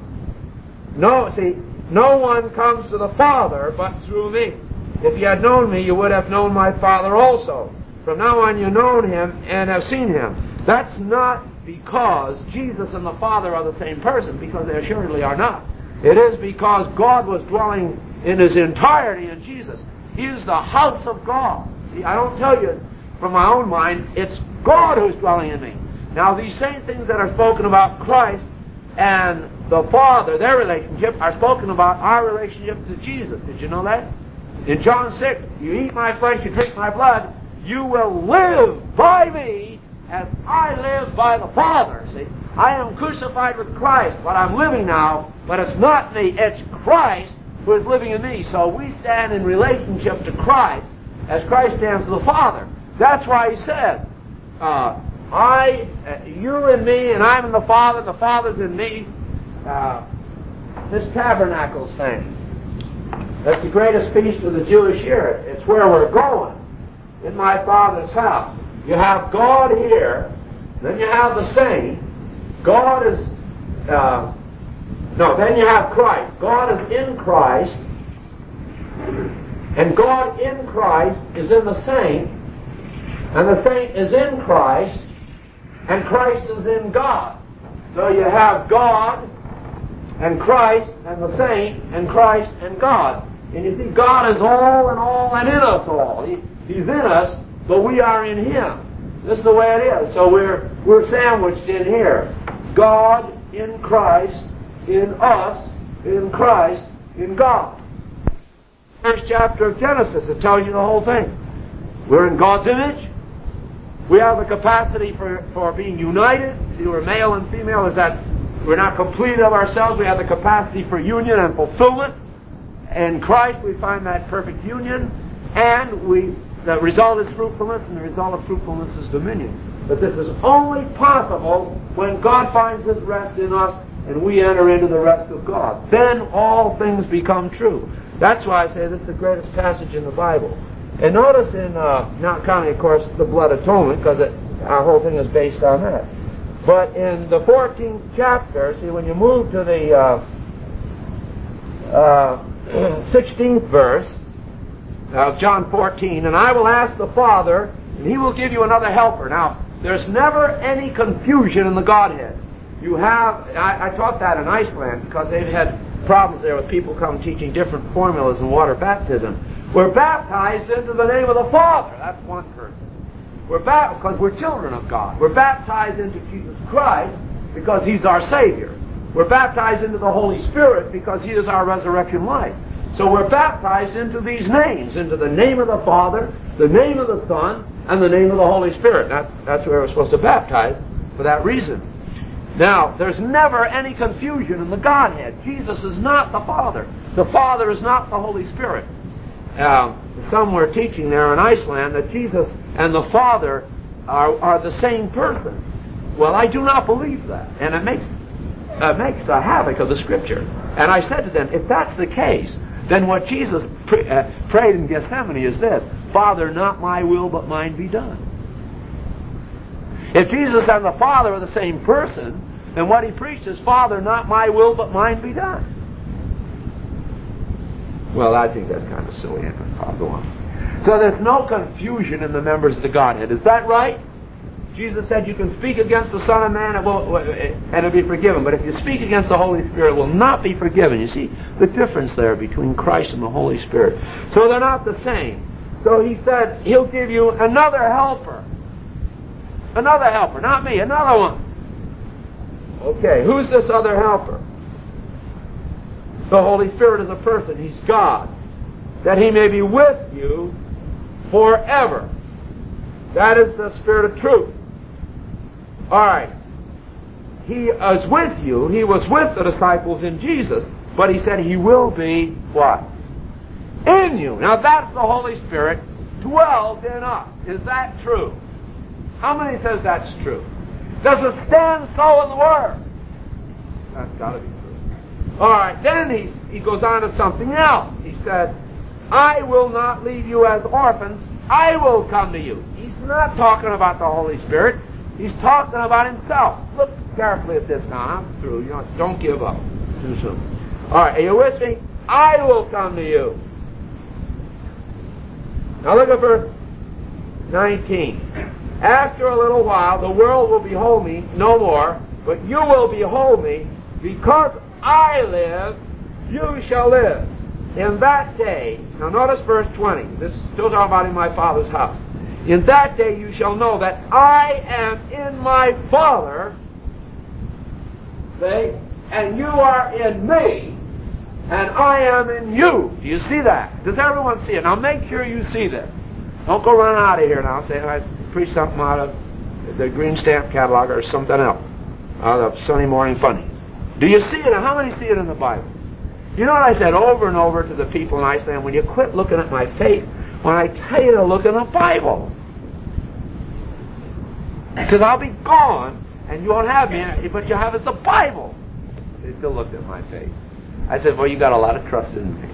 no, see, no one comes to the Father but through me. If you had known me, you would have known my Father also. From now on, you've known Him and have seen Him. That's not because Jesus and the Father are the same person, because they assuredly are not. It is because God was dwelling in His entirety in Jesus. He is the house of God. See, I don't tell you from my own mind. It's God who's dwelling in me. Now, these same things that are spoken about Christ and the Father, their relationship, are spoken about our relationship to Jesus. Did you know that? In John six, you eat my flesh, you drink my blood, you will live by me as I live by the Father. See, I am crucified with Christ, but I'm living now, but it's not me, it's Christ who is living in me. So we stand in relationship to Christ as Christ stands to the Father. That's why He said, uh, I, uh, you in me, and I'm in the Father, and the Father's in me. Uh, this tabernacles thing, that's the greatest feast of the Jewish year. It's where we're going, in my Father's house. You have God here, then you have the saint. God is, uh, no, then you have Christ. God is in Christ, and God in Christ is in the saint, and the saint is in Christ, and Christ is in God. So you have God and Christ and the saint and Christ and God. And you see, God is all and all and in us all. He, he's in us, but we are in Him. This is the way it is. So we're we're sandwiched in here. God in Christ, in us, in Christ, in God. First chapter of Genesis, it tells you the whole thing. We're in God's image. We have the capacity for, for being united. See, we're male and female. Is that we're not complete of ourselves. We have the capacity for union and fulfillment. In Christ, we find that perfect union. And we the result is fruitfulness, and the result of fruitfulness is dominion. But this is only possible when God finds His rest in us and we enter into the rest of God. Then all things become true. That's why I say this is the greatest passage in the Bible. And notice in, uh, not counting, of course, the blood atonement, because our whole thing is based on that. But in the fourteenth chapter, see, when you move to the uh, uh, sixteenth verse of John fourteen, and I will ask the Father, and He will give you another helper. Now, there's never any confusion in the Godhead. You have, I, I taught that in Iceland because they've had problems there with people come teaching different formulas in water baptism. We're baptized into the name of the Father. That's one person. We're baptized because we're children of God. We're baptized into Jesus Christ because He's our Savior. We're baptized into the Holy Spirit because He is our resurrection life. So we're baptized into these names, into the name of the Father, the name of the Son, and the name of the Holy Spirit. That, that's where we're supposed to baptize for that reason. Now, there's never any confusion in the Godhead. Jesus is not the Father. The Father is not the Holy Spirit. Uh, some were teaching there in Iceland that Jesus and the Father are, are the same person. Well, I do not believe that. And it makes, uh, makes the havoc of the Scripture. And I said to them, if that's the case, then what Jesus pre- uh, prayed in Gethsemane is this: Father, not my will, but mine be done. If Jesus and the Father are the same person, then what He preached is, Father, not my will, but mine be done. Well, I think that's kind of silly. I'll go on. So there's no confusion in the members of the Godhead. Is that right? Jesus said you can speak against the Son of Man it will, and it'll be forgiven. But if you speak against the Holy Spirit, it will not be forgiven. You see the difference there between Christ and the Holy Spirit. So they're not the same. So He said He'll give you another helper. Another helper. Not me. Another one. Okay. Who's this other helper? The Holy Spirit is a person. He's God. That He may be with you forever. That is the Spirit of truth. All right. He is with you. He was with the disciples in Jesus, but He said He will be what? In you. Now that's the Holy Spirit dwells in us. Is that true? How many says that's true? Does it stand so in the Word? That's got to be true. All right, then he, he goes on to something else. He said, I will not leave you as orphans. I will come to you. He's not talking about the Holy Spirit. He's talking about Himself. Look carefully at this now. I'm through. You know, don't give up too soon. All right, are you with me? I will come to you. Now look at verse nineteen. After a little while, the world will behold me no more, but you will behold me, because I live, you shall live. In that day, now notice verse twenty. This is still talking about in my Father's house. In that day you shall know that I am in my Father, see, and you are in me, and I am in you. Do you see that? Does everyone see it? Now make sure you see this. Don't go running out of here now saying I preached something out of the Green Stamp catalog or something else, out of Sunday Morning Funny. Do you see it? How many see it in the Bible? You know what I said over and over to the people in Iceland? When you quit looking at my face, when I tell you to look in the Bible. Because I'll be gone, and you won't have me, but you have it the Bible. They still looked at my face. I said, well, you got a lot of trust in me.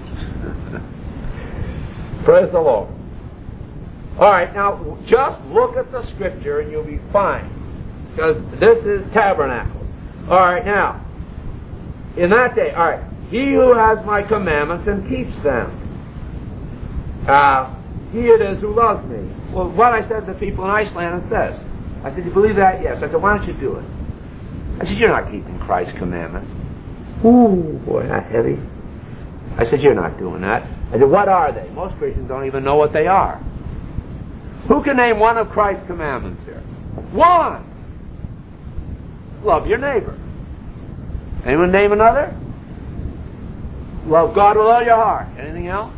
Praise the Lord. All right, now, just look at the Scripture, and you'll be fine. Because this is tabernacle. All right, now, in that day, all right, he who has my commandments and keeps them, uh, he it is who loves me. Well, what I said to the people in Iceland is this. I said, you believe that? Yes. I said, why don't you do it? I said, you're not keeping Christ's commandments. Ooh, boy, that's heavy. I said, you're not doing that. I said, what are they? Most Christians don't even know what they are. Who can name one of Christ's commandments here? One. Love your neighbor. Anyone name another? Love God with all your heart. Anything else?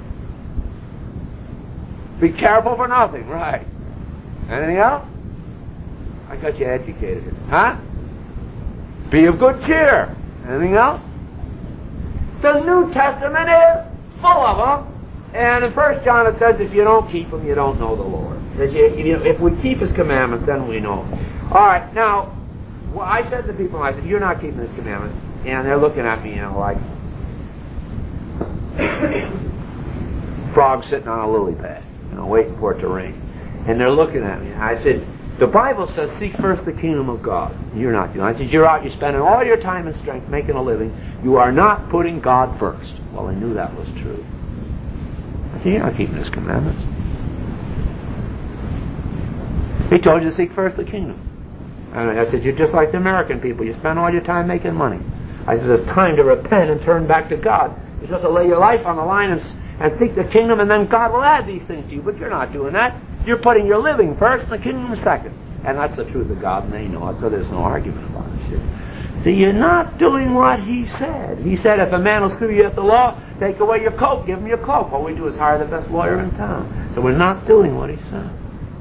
Be careful for nothing. Right. Anything else? I got you educated. Huh? Be of good cheer. Anything else? The New Testament is full of them. And in First John it says, if you don't keep them, you don't know the Lord. If, you, if we keep His commandments, then we know Him. All right, now, well, I said to people, I said, you're not keeping His commandments. And they're looking at me, you know, like frog sitting on a lily pad. You know, waiting for it to rain. And they're looking at me. I said, the Bible says, seek first the kingdom of God. You're not doing it. I said, you're out, you're spending all your time and strength making a living. You are not putting God first. Well, I knew that was true. I said, you're not keeping His commandments. He told you to seek first the kingdom. And I said, you're just like the American people. You spend all your time making money. I said, it's time to repent and turn back to God. You're supposed to lay your life on the line and, and seek the kingdom, and then God will add these things to you. But you're not doing that. You're putting your living first and the kingdom second. And that's the truth of God, and they know it, so there's no argument about it. See, you're not doing what He said. He said, if a man will sue you at the law, take away your coat, give him your cloak. All we do is hire the best lawyer in town. So we're not doing what He said.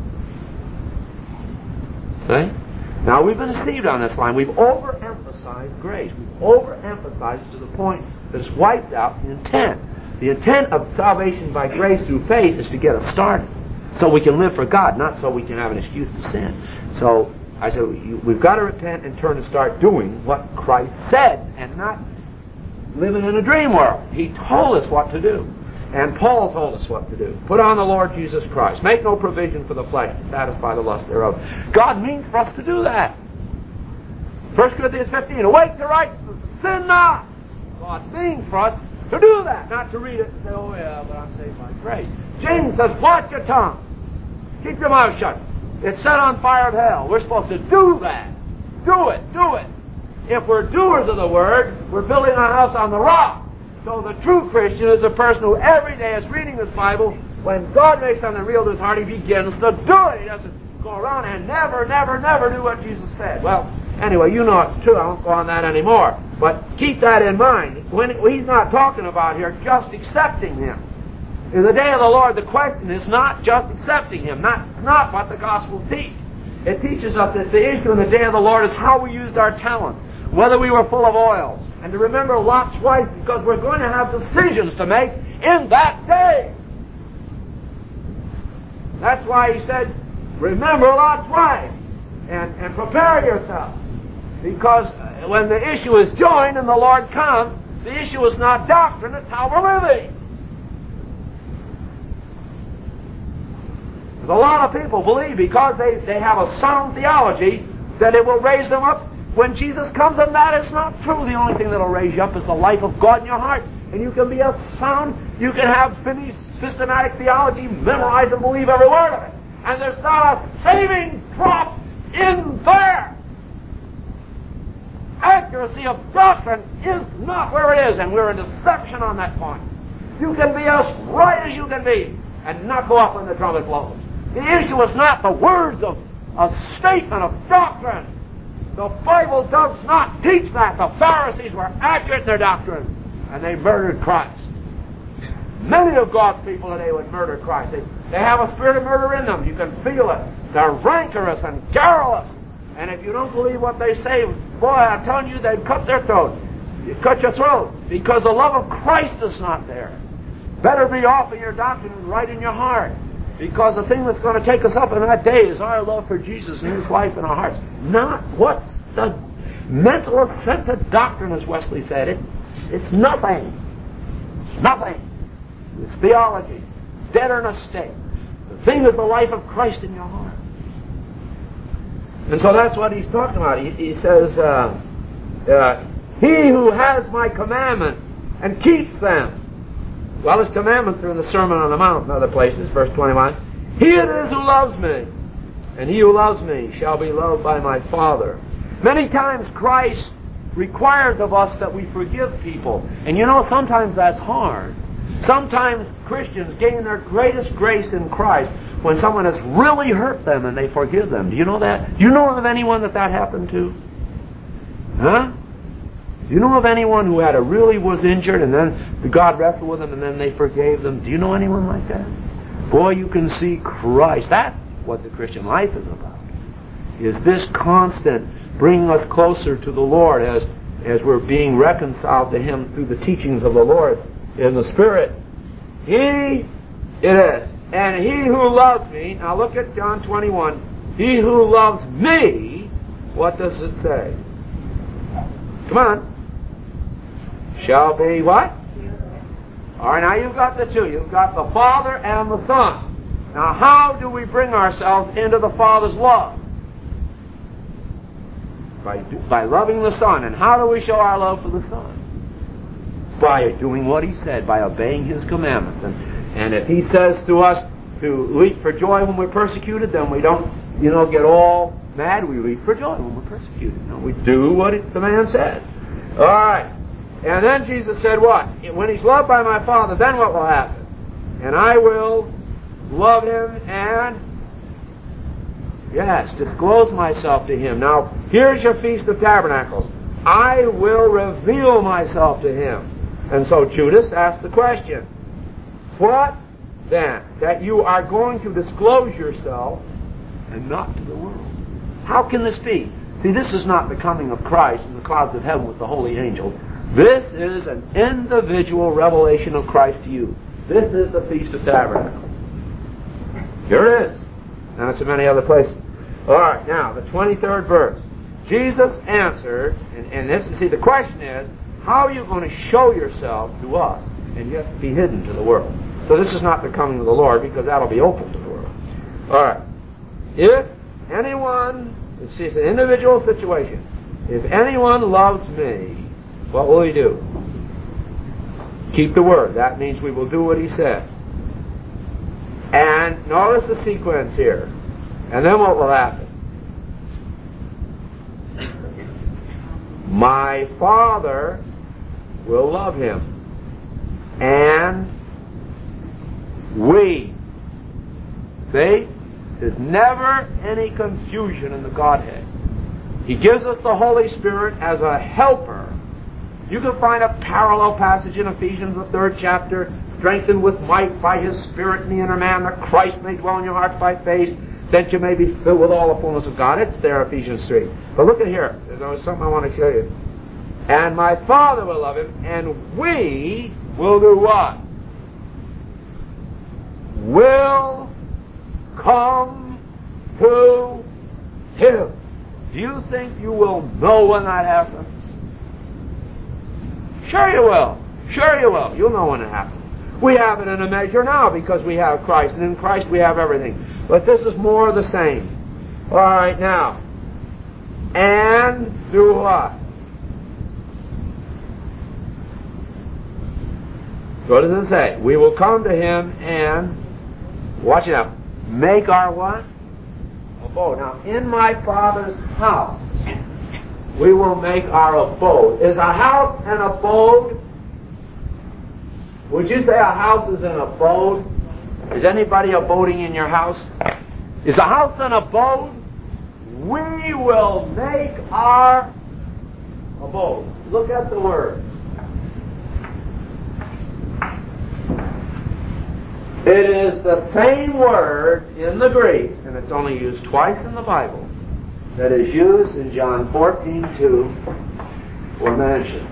See? Now, we've been deceived on this line. We've overemphasized grace. We've overemphasized it to the point that it's wiped out the intent. The intent of salvation by grace through faith is to get us started, so we can live for God, not so we can have an excuse to sin. So, I said, we've got to repent and turn and start doing what Christ said, and not living in a dream world. He told us what to do. And Paul told us what to do. Put on the Lord Jesus Christ. Make no provision for the flesh to satisfy the lust thereof. God means for us to do that. First Corinthians fifteen, awake to righteousness, sin not. God means for us to do that, not to read it and say, oh yeah, but I'm saved by grace. James says, watch your tongue. Keep your mouth shut. It's set on fire of hell. We're supposed to do that. Do it. Do it. If we're doers of the Word, we're building our house on the rock. So the true Christian is a person who every day is reading his Bible. When God makes something real to his heart, he begins to do it. He doesn't go around and never, never, never do what Jesus said. Well, anyway, you know it's true. I won't go on that anymore. But keep that in mind. When he's not talking about here just accepting Him. In the day of the Lord, the question is not just accepting Him. Not, it's not what the gospel teaches. It teaches us that the issue in the day of the Lord is how we used our talent, whether we were full of oil. And to remember Lot's wife, because we're going to have decisions to make in that day. That's why he said, remember Lot's wife, and, and prepare yourself. Because when the issue is joined and the Lord comes, the issue is not doctrine, it's how we're living. There's a lot of people believe because they, they have a sound theology that it will raise them up when Jesus comes, and that is not true. The only thing that will raise you up is the life of God in your heart. And you can be a sound, you can have finished systematic theology, memorize and believe every word of it. And there's not a saving drop in there. Accuracy of doctrine is not where it is, and we're in deception on that point. You can be as right as you can be and not go up when the trumpet blows. The issue is not the words of a statement of doctrine. The Bible does not teach that. The Pharisees were accurate in their doctrine, and they murdered Christ. Many of God's people today would murder Christ. They, they have a spirit of murder in them. You can feel it. They're rancorous and garrulous. And if you don't believe what they say, boy, I'm telling you, they'd cut their throat. You'd cut your throat, because the love of Christ is not there. Better be off in your doctrine and right in your heart. Because the thing that's going to take us up in that day is our love for Jesus and His life in our hearts. Not what's the mental assent to doctrine, as Wesley said it. It's nothing. It's nothing. It's theology. Dead or in a state. The thing is the life of Christ in your heart. And so that's what he's talking about. He, he says, uh, uh, he who has my commandments and keeps them. Well, His commandments are in the Sermon on the Mount and other places, verse twenty-one. He it is who loves me, and he who loves me shall be loved by my Father. Many times Christ requires of us that we forgive people. And you know, sometimes that's hard. Sometimes Christians gain their greatest grace in Christ when someone has really hurt them and they forgive them. Do you know that? Do you know of anyone that that happened to? Huh? Do you know of anyone who had a really was injured and then God wrestled with them and then they forgave them? Do you know anyone like that? Boy, you can see Christ. That's what the Christian life is about. Is this constant bringing us closer to the Lord as, as we're being reconciled to Him through the teachings of the Lord in the Spirit. He it is. And he who loves me, now look at John twenty-one. He who loves me, what does it say? Come on. Shall be what? All right, now you've got the two. You've got the Father and the Son. Now, how do we bring ourselves into the Father's love? By, by loving the Son. And how do we show our love for the Son? By doing what He said, by obeying His commandments. And, and if He says to us to leap for joy when we're persecuted, then we don't, you know, get all mad. We leap for joy when we're persecuted. No, we do what it, the man said. All right. And then Jesus said what? When He's loved by my Father, then what will happen? And I will love Him and, yes, disclose myself to Him. Now, here's your Feast of Tabernacles. I will reveal myself to Him. And so Judas asked the question, what then? That you are going to disclose yourself and not to the world. How can this be? See, this is not the coming of Christ in the clouds of heaven with the holy angels. This is an individual revelation of Christ to you. This is the Feast of Tabernacles. Here it is. And it's in many other places. All right, now, the twenty-third verse. Jesus answered, and, and this, see, the question is, how are you going to show yourself to us and yet be hidden to the world? So this is not the coming of the Lord, because that'll be open to the world. All right. If anyone, see, it's an individual situation. If anyone loves me, what will he do? Keep the word. That means we will do what He said. And notice the sequence here. And then what will happen? My Father will love him. And we. See? There's never any confusion in the Godhead. He gives us the Holy Spirit as a helper. You can find a parallel passage in Ephesians, the third chapter, strengthened with might by His Spirit in the inner man, that Christ may dwell in your hearts by faith, that you may be filled with all the fullness of God. It's there, Ephesians three. But look at here. There's something I want to show you. And my Father will love him, and we will do what? Will come to Him. Do you think you will know when that happens? Sure you will. Sure you will. You'll know when it happens. We have it in a measure now because we have Christ, and in Christ we have everything. But this is more of the same. All right, now. And do what? What does it say? We will come to Him and, watch it out, make our what? Abode. Now, in my Father's house, we will make our abode. Is a house an abode? Would you say a house is an abode? Is anybody abiding in your house? Is a house an abode? We will make our abode. Look at the word. It is the same word in the Greek, and it's only used twice in the Bible, that is used in John fourteen two for mansion.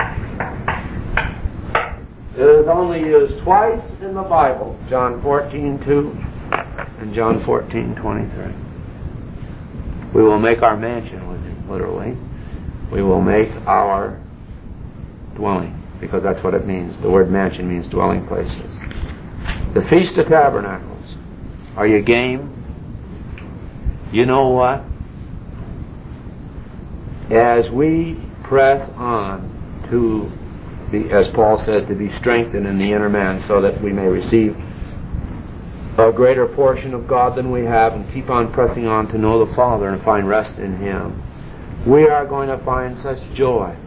It is only used twice in the Bible, John fourteen two and John fourteen twenty-three. We will make our mansion with Him, literally. We will make our dwelling, because that's what it means. The word mansion means dwelling places. The Feast of Tabernacles. Are you game? You know what? As we press on to be, as Paul said, to be strengthened in the inner man so that we may receive a greater portion of God than we have and keep on pressing on to know the Father and find rest in Him, we are going to find such joy,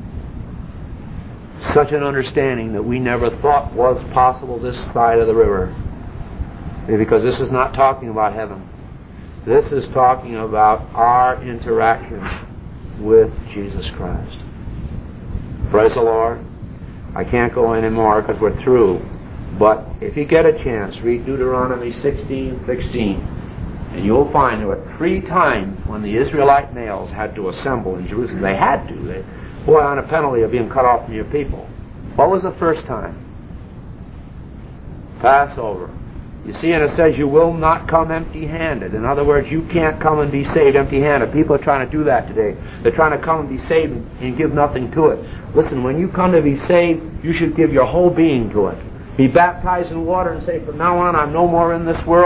such an understanding that we never thought was possible this side of the river. Because this is not talking about heaven. This is talking about our interaction with Jesus Christ. Praise the Lord. I can't go anymore because we're through. But if you get a chance, read Deuteronomy sixteen sixteen, and you'll find there were three times when the Israelite males had to assemble in Jerusalem. They had to. They, boy, on a penalty of being cut off from your people. What was the first time? Passover. You see, and it says you will not come empty-handed. In other words, you can't come and be saved empty-handed. People are trying to do that today. They're trying to come and be saved and give nothing to it. Listen, when you come to be saved, you should give your whole being to it. Be baptized in water and say, from now on, I'm no more in this world.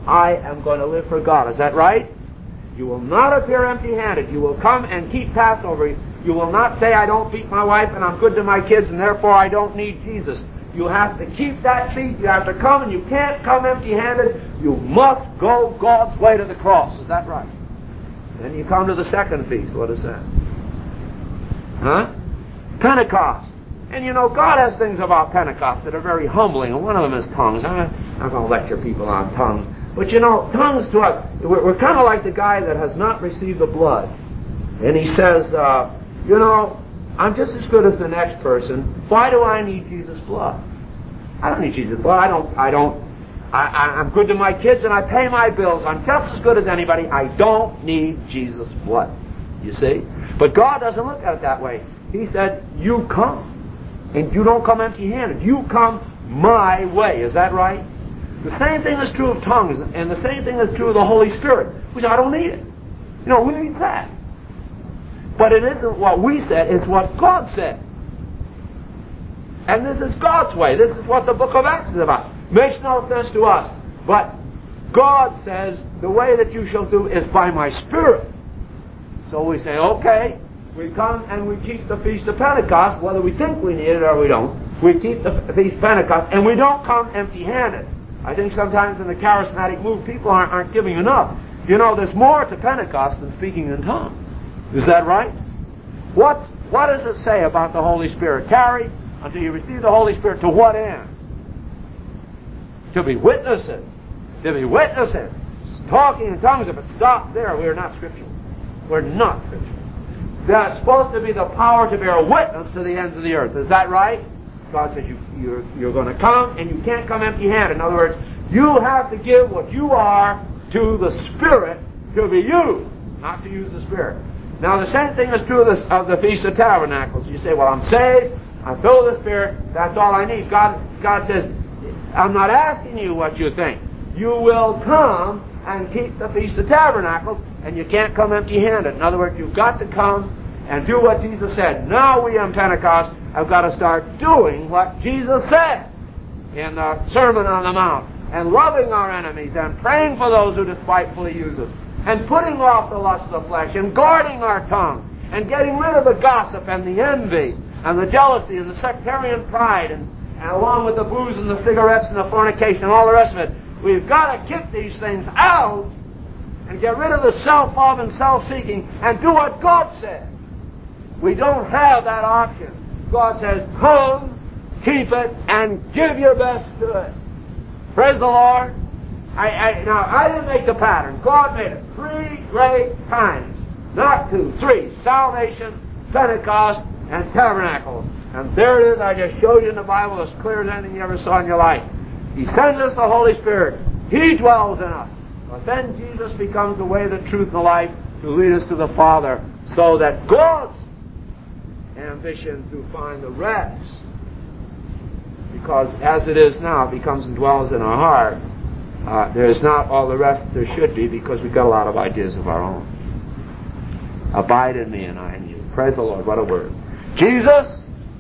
I am going to live for God. Is that right? You will not appear empty-handed. You will come and keep Passover. You will not say, I don't beat my wife and I'm good to my kids and therefore I don't need Jesus. You have to keep that feast. You have to come, and you can't come empty-handed. You must go God's way to the cross. Is that right? Then you come to the second feast. What is that? Huh? Pentecost. And you know, God has things about Pentecost that are very humbling, and one of them is tongues. I'm not going to lecture people on tongues. But you know, tongues to us, we're, we're kind of like the guy that has not received the blood. And he says, uh, you know, I'm just as good as the next person. Why do I need Jesus' blood? I don't need Jesus' blood. I don't, I don't, I, I, I'm good to my kids and I pay my bills. I'm just as good as anybody. I don't need Jesus' blood. You see? But God doesn't look at it that way. He said, you come. And you don't come empty-handed. You come my way. Is that right? The same thing is true of tongues, and the same thing is true of the Holy Spirit, which I don't need it. You know, who needs that? But it isn't what we said, it's what God said. And this is God's way. This is what the book of Acts is about. Makes no sense to us. But God says, the way that you shall do is by my Spirit. So we say, okay, we come and we keep the Feast of Pentecost, whether we think we need it or we don't. We keep the Feast of Pentecost, and we don't come empty-handed. I think sometimes in the charismatic move, people aren't, aren't giving enough. You know, there's more to Pentecost than speaking in tongues. Is that right? What What does it say about the Holy Spirit? Tarry until you receive the Holy Spirit. To what end? To be witnessing. To be witnessing. Talking in tongues, if it stops there, we're not scriptural. We're not scriptural. That's supposed to be the power to bear witness to the ends of the earth. Is that right? God says you, you're, you're going to come, and you can't come empty-handed. In other words, you have to give what you are to the Spirit to be used, not to use the Spirit. Now, the same thing is true of the, of the Feast of Tabernacles. You say, well, I'm saved, I'm filled with the Spirit, that's all I need. God, God says, I'm not asking you what you think. You will come and keep the Feast of Tabernacles, and you can't come empty-handed. In other words, you've got to come and do what Jesus said. Now we on Pentecost have got to start doing what Jesus said in the Sermon on the Mount, and loving our enemies, and praying for those who despitefully use us, and putting off the lust of the flesh, and guarding our tongue, and getting rid of the gossip and the envy, and the jealousy, and the sectarian pride, and, and along with the booze and the cigarettes and the fornication and all the rest of it. We've got to kick these things out and get rid of the self-love and self-seeking and do what God said. We don't have that option. God says, come, keep it, and give your best to it. Praise the Lord. I, I, now, I didn't make the pattern. God made it. Three great times. Not two, three. Salvation, Pentecost, and Tabernacle. And there it is. I just showed you in the Bible as clear as anything you ever saw in your life. He sends us the Holy Spirit. He dwells in us. But then Jesus becomes the way, the truth, and the life to lead us to the Father, so that God's ambition to find the rest, because as it is now, it becomes and dwells in our heart. Uh, there is not all the rest there should be, because we've got a lot of ideas of our own. Abide in me and I in you. Praise the Lord. What a word. Jesus,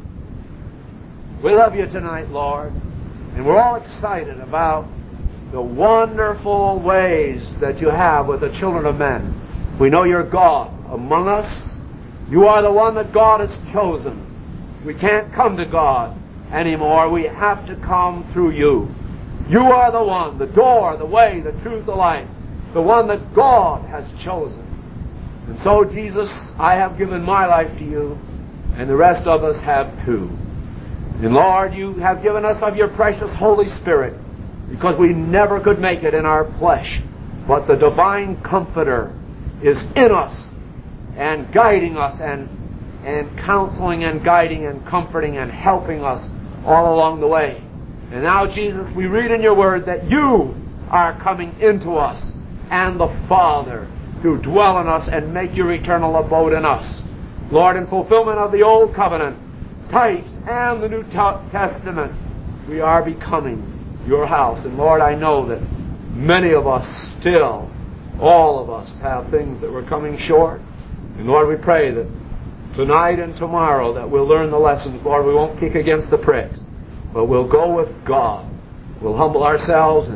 we love you tonight, Lord. And we're all excited about the wonderful ways that you have with the children of men. We know you're God among us. You are the one that God has chosen. We can't come to God anymore. We have to come through you. You are the one, the door, the way, the truth, the life, the one that God has chosen. And so, Jesus, I have given my life to you, and the rest of us have too. And Lord, you have given us of your precious Holy Spirit, because we never could make it in our flesh. But the divine Comforter is in us, and guiding us, and, and counseling, and guiding, and comforting, and helping us all along the way. And now, Jesus, we read in your word that you are coming into us, and the Father, to dwell in us and make your eternal abode in us. Lord, in fulfillment of the Old Covenant, types, and the New Testament, we are becoming your house. And Lord, I know that many of us still, all of us, have things that we're coming short. And Lord, we pray that tonight and tomorrow that we'll learn the lessons. Lord, we won't kick against the pricks, but we'll go with God. We'll humble ourselves and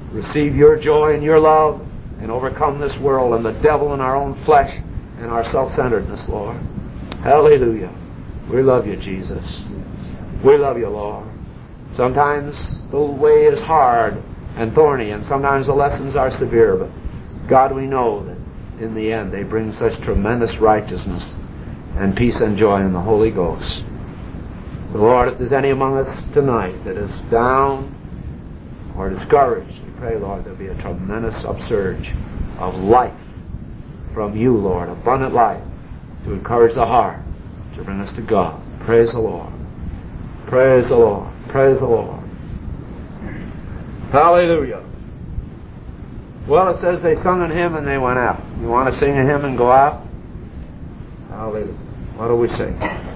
receive your joy and your love and overcome this world and the devil and our own flesh and our self-centeredness, Lord. Hallelujah. We love you, Jesus. We love you, Lord. Sometimes the way is hard and thorny, and sometimes the lessons are severe, but God, we know that in the end they bring such tremendous righteousness and peace and joy in the Holy Ghost. Lord, if there's any among us tonight that is down or discouraged, we pray, Lord, there'll be a tremendous upsurge of life from you, Lord, abundant life, to encourage the heart, to bring us to God. Praise the Lord. Praise the Lord. Praise the Lord. Hallelujah. Well, it says they sung a hymn and they went out. You want to sing a hymn and go out? Hallelujah. What do we sing?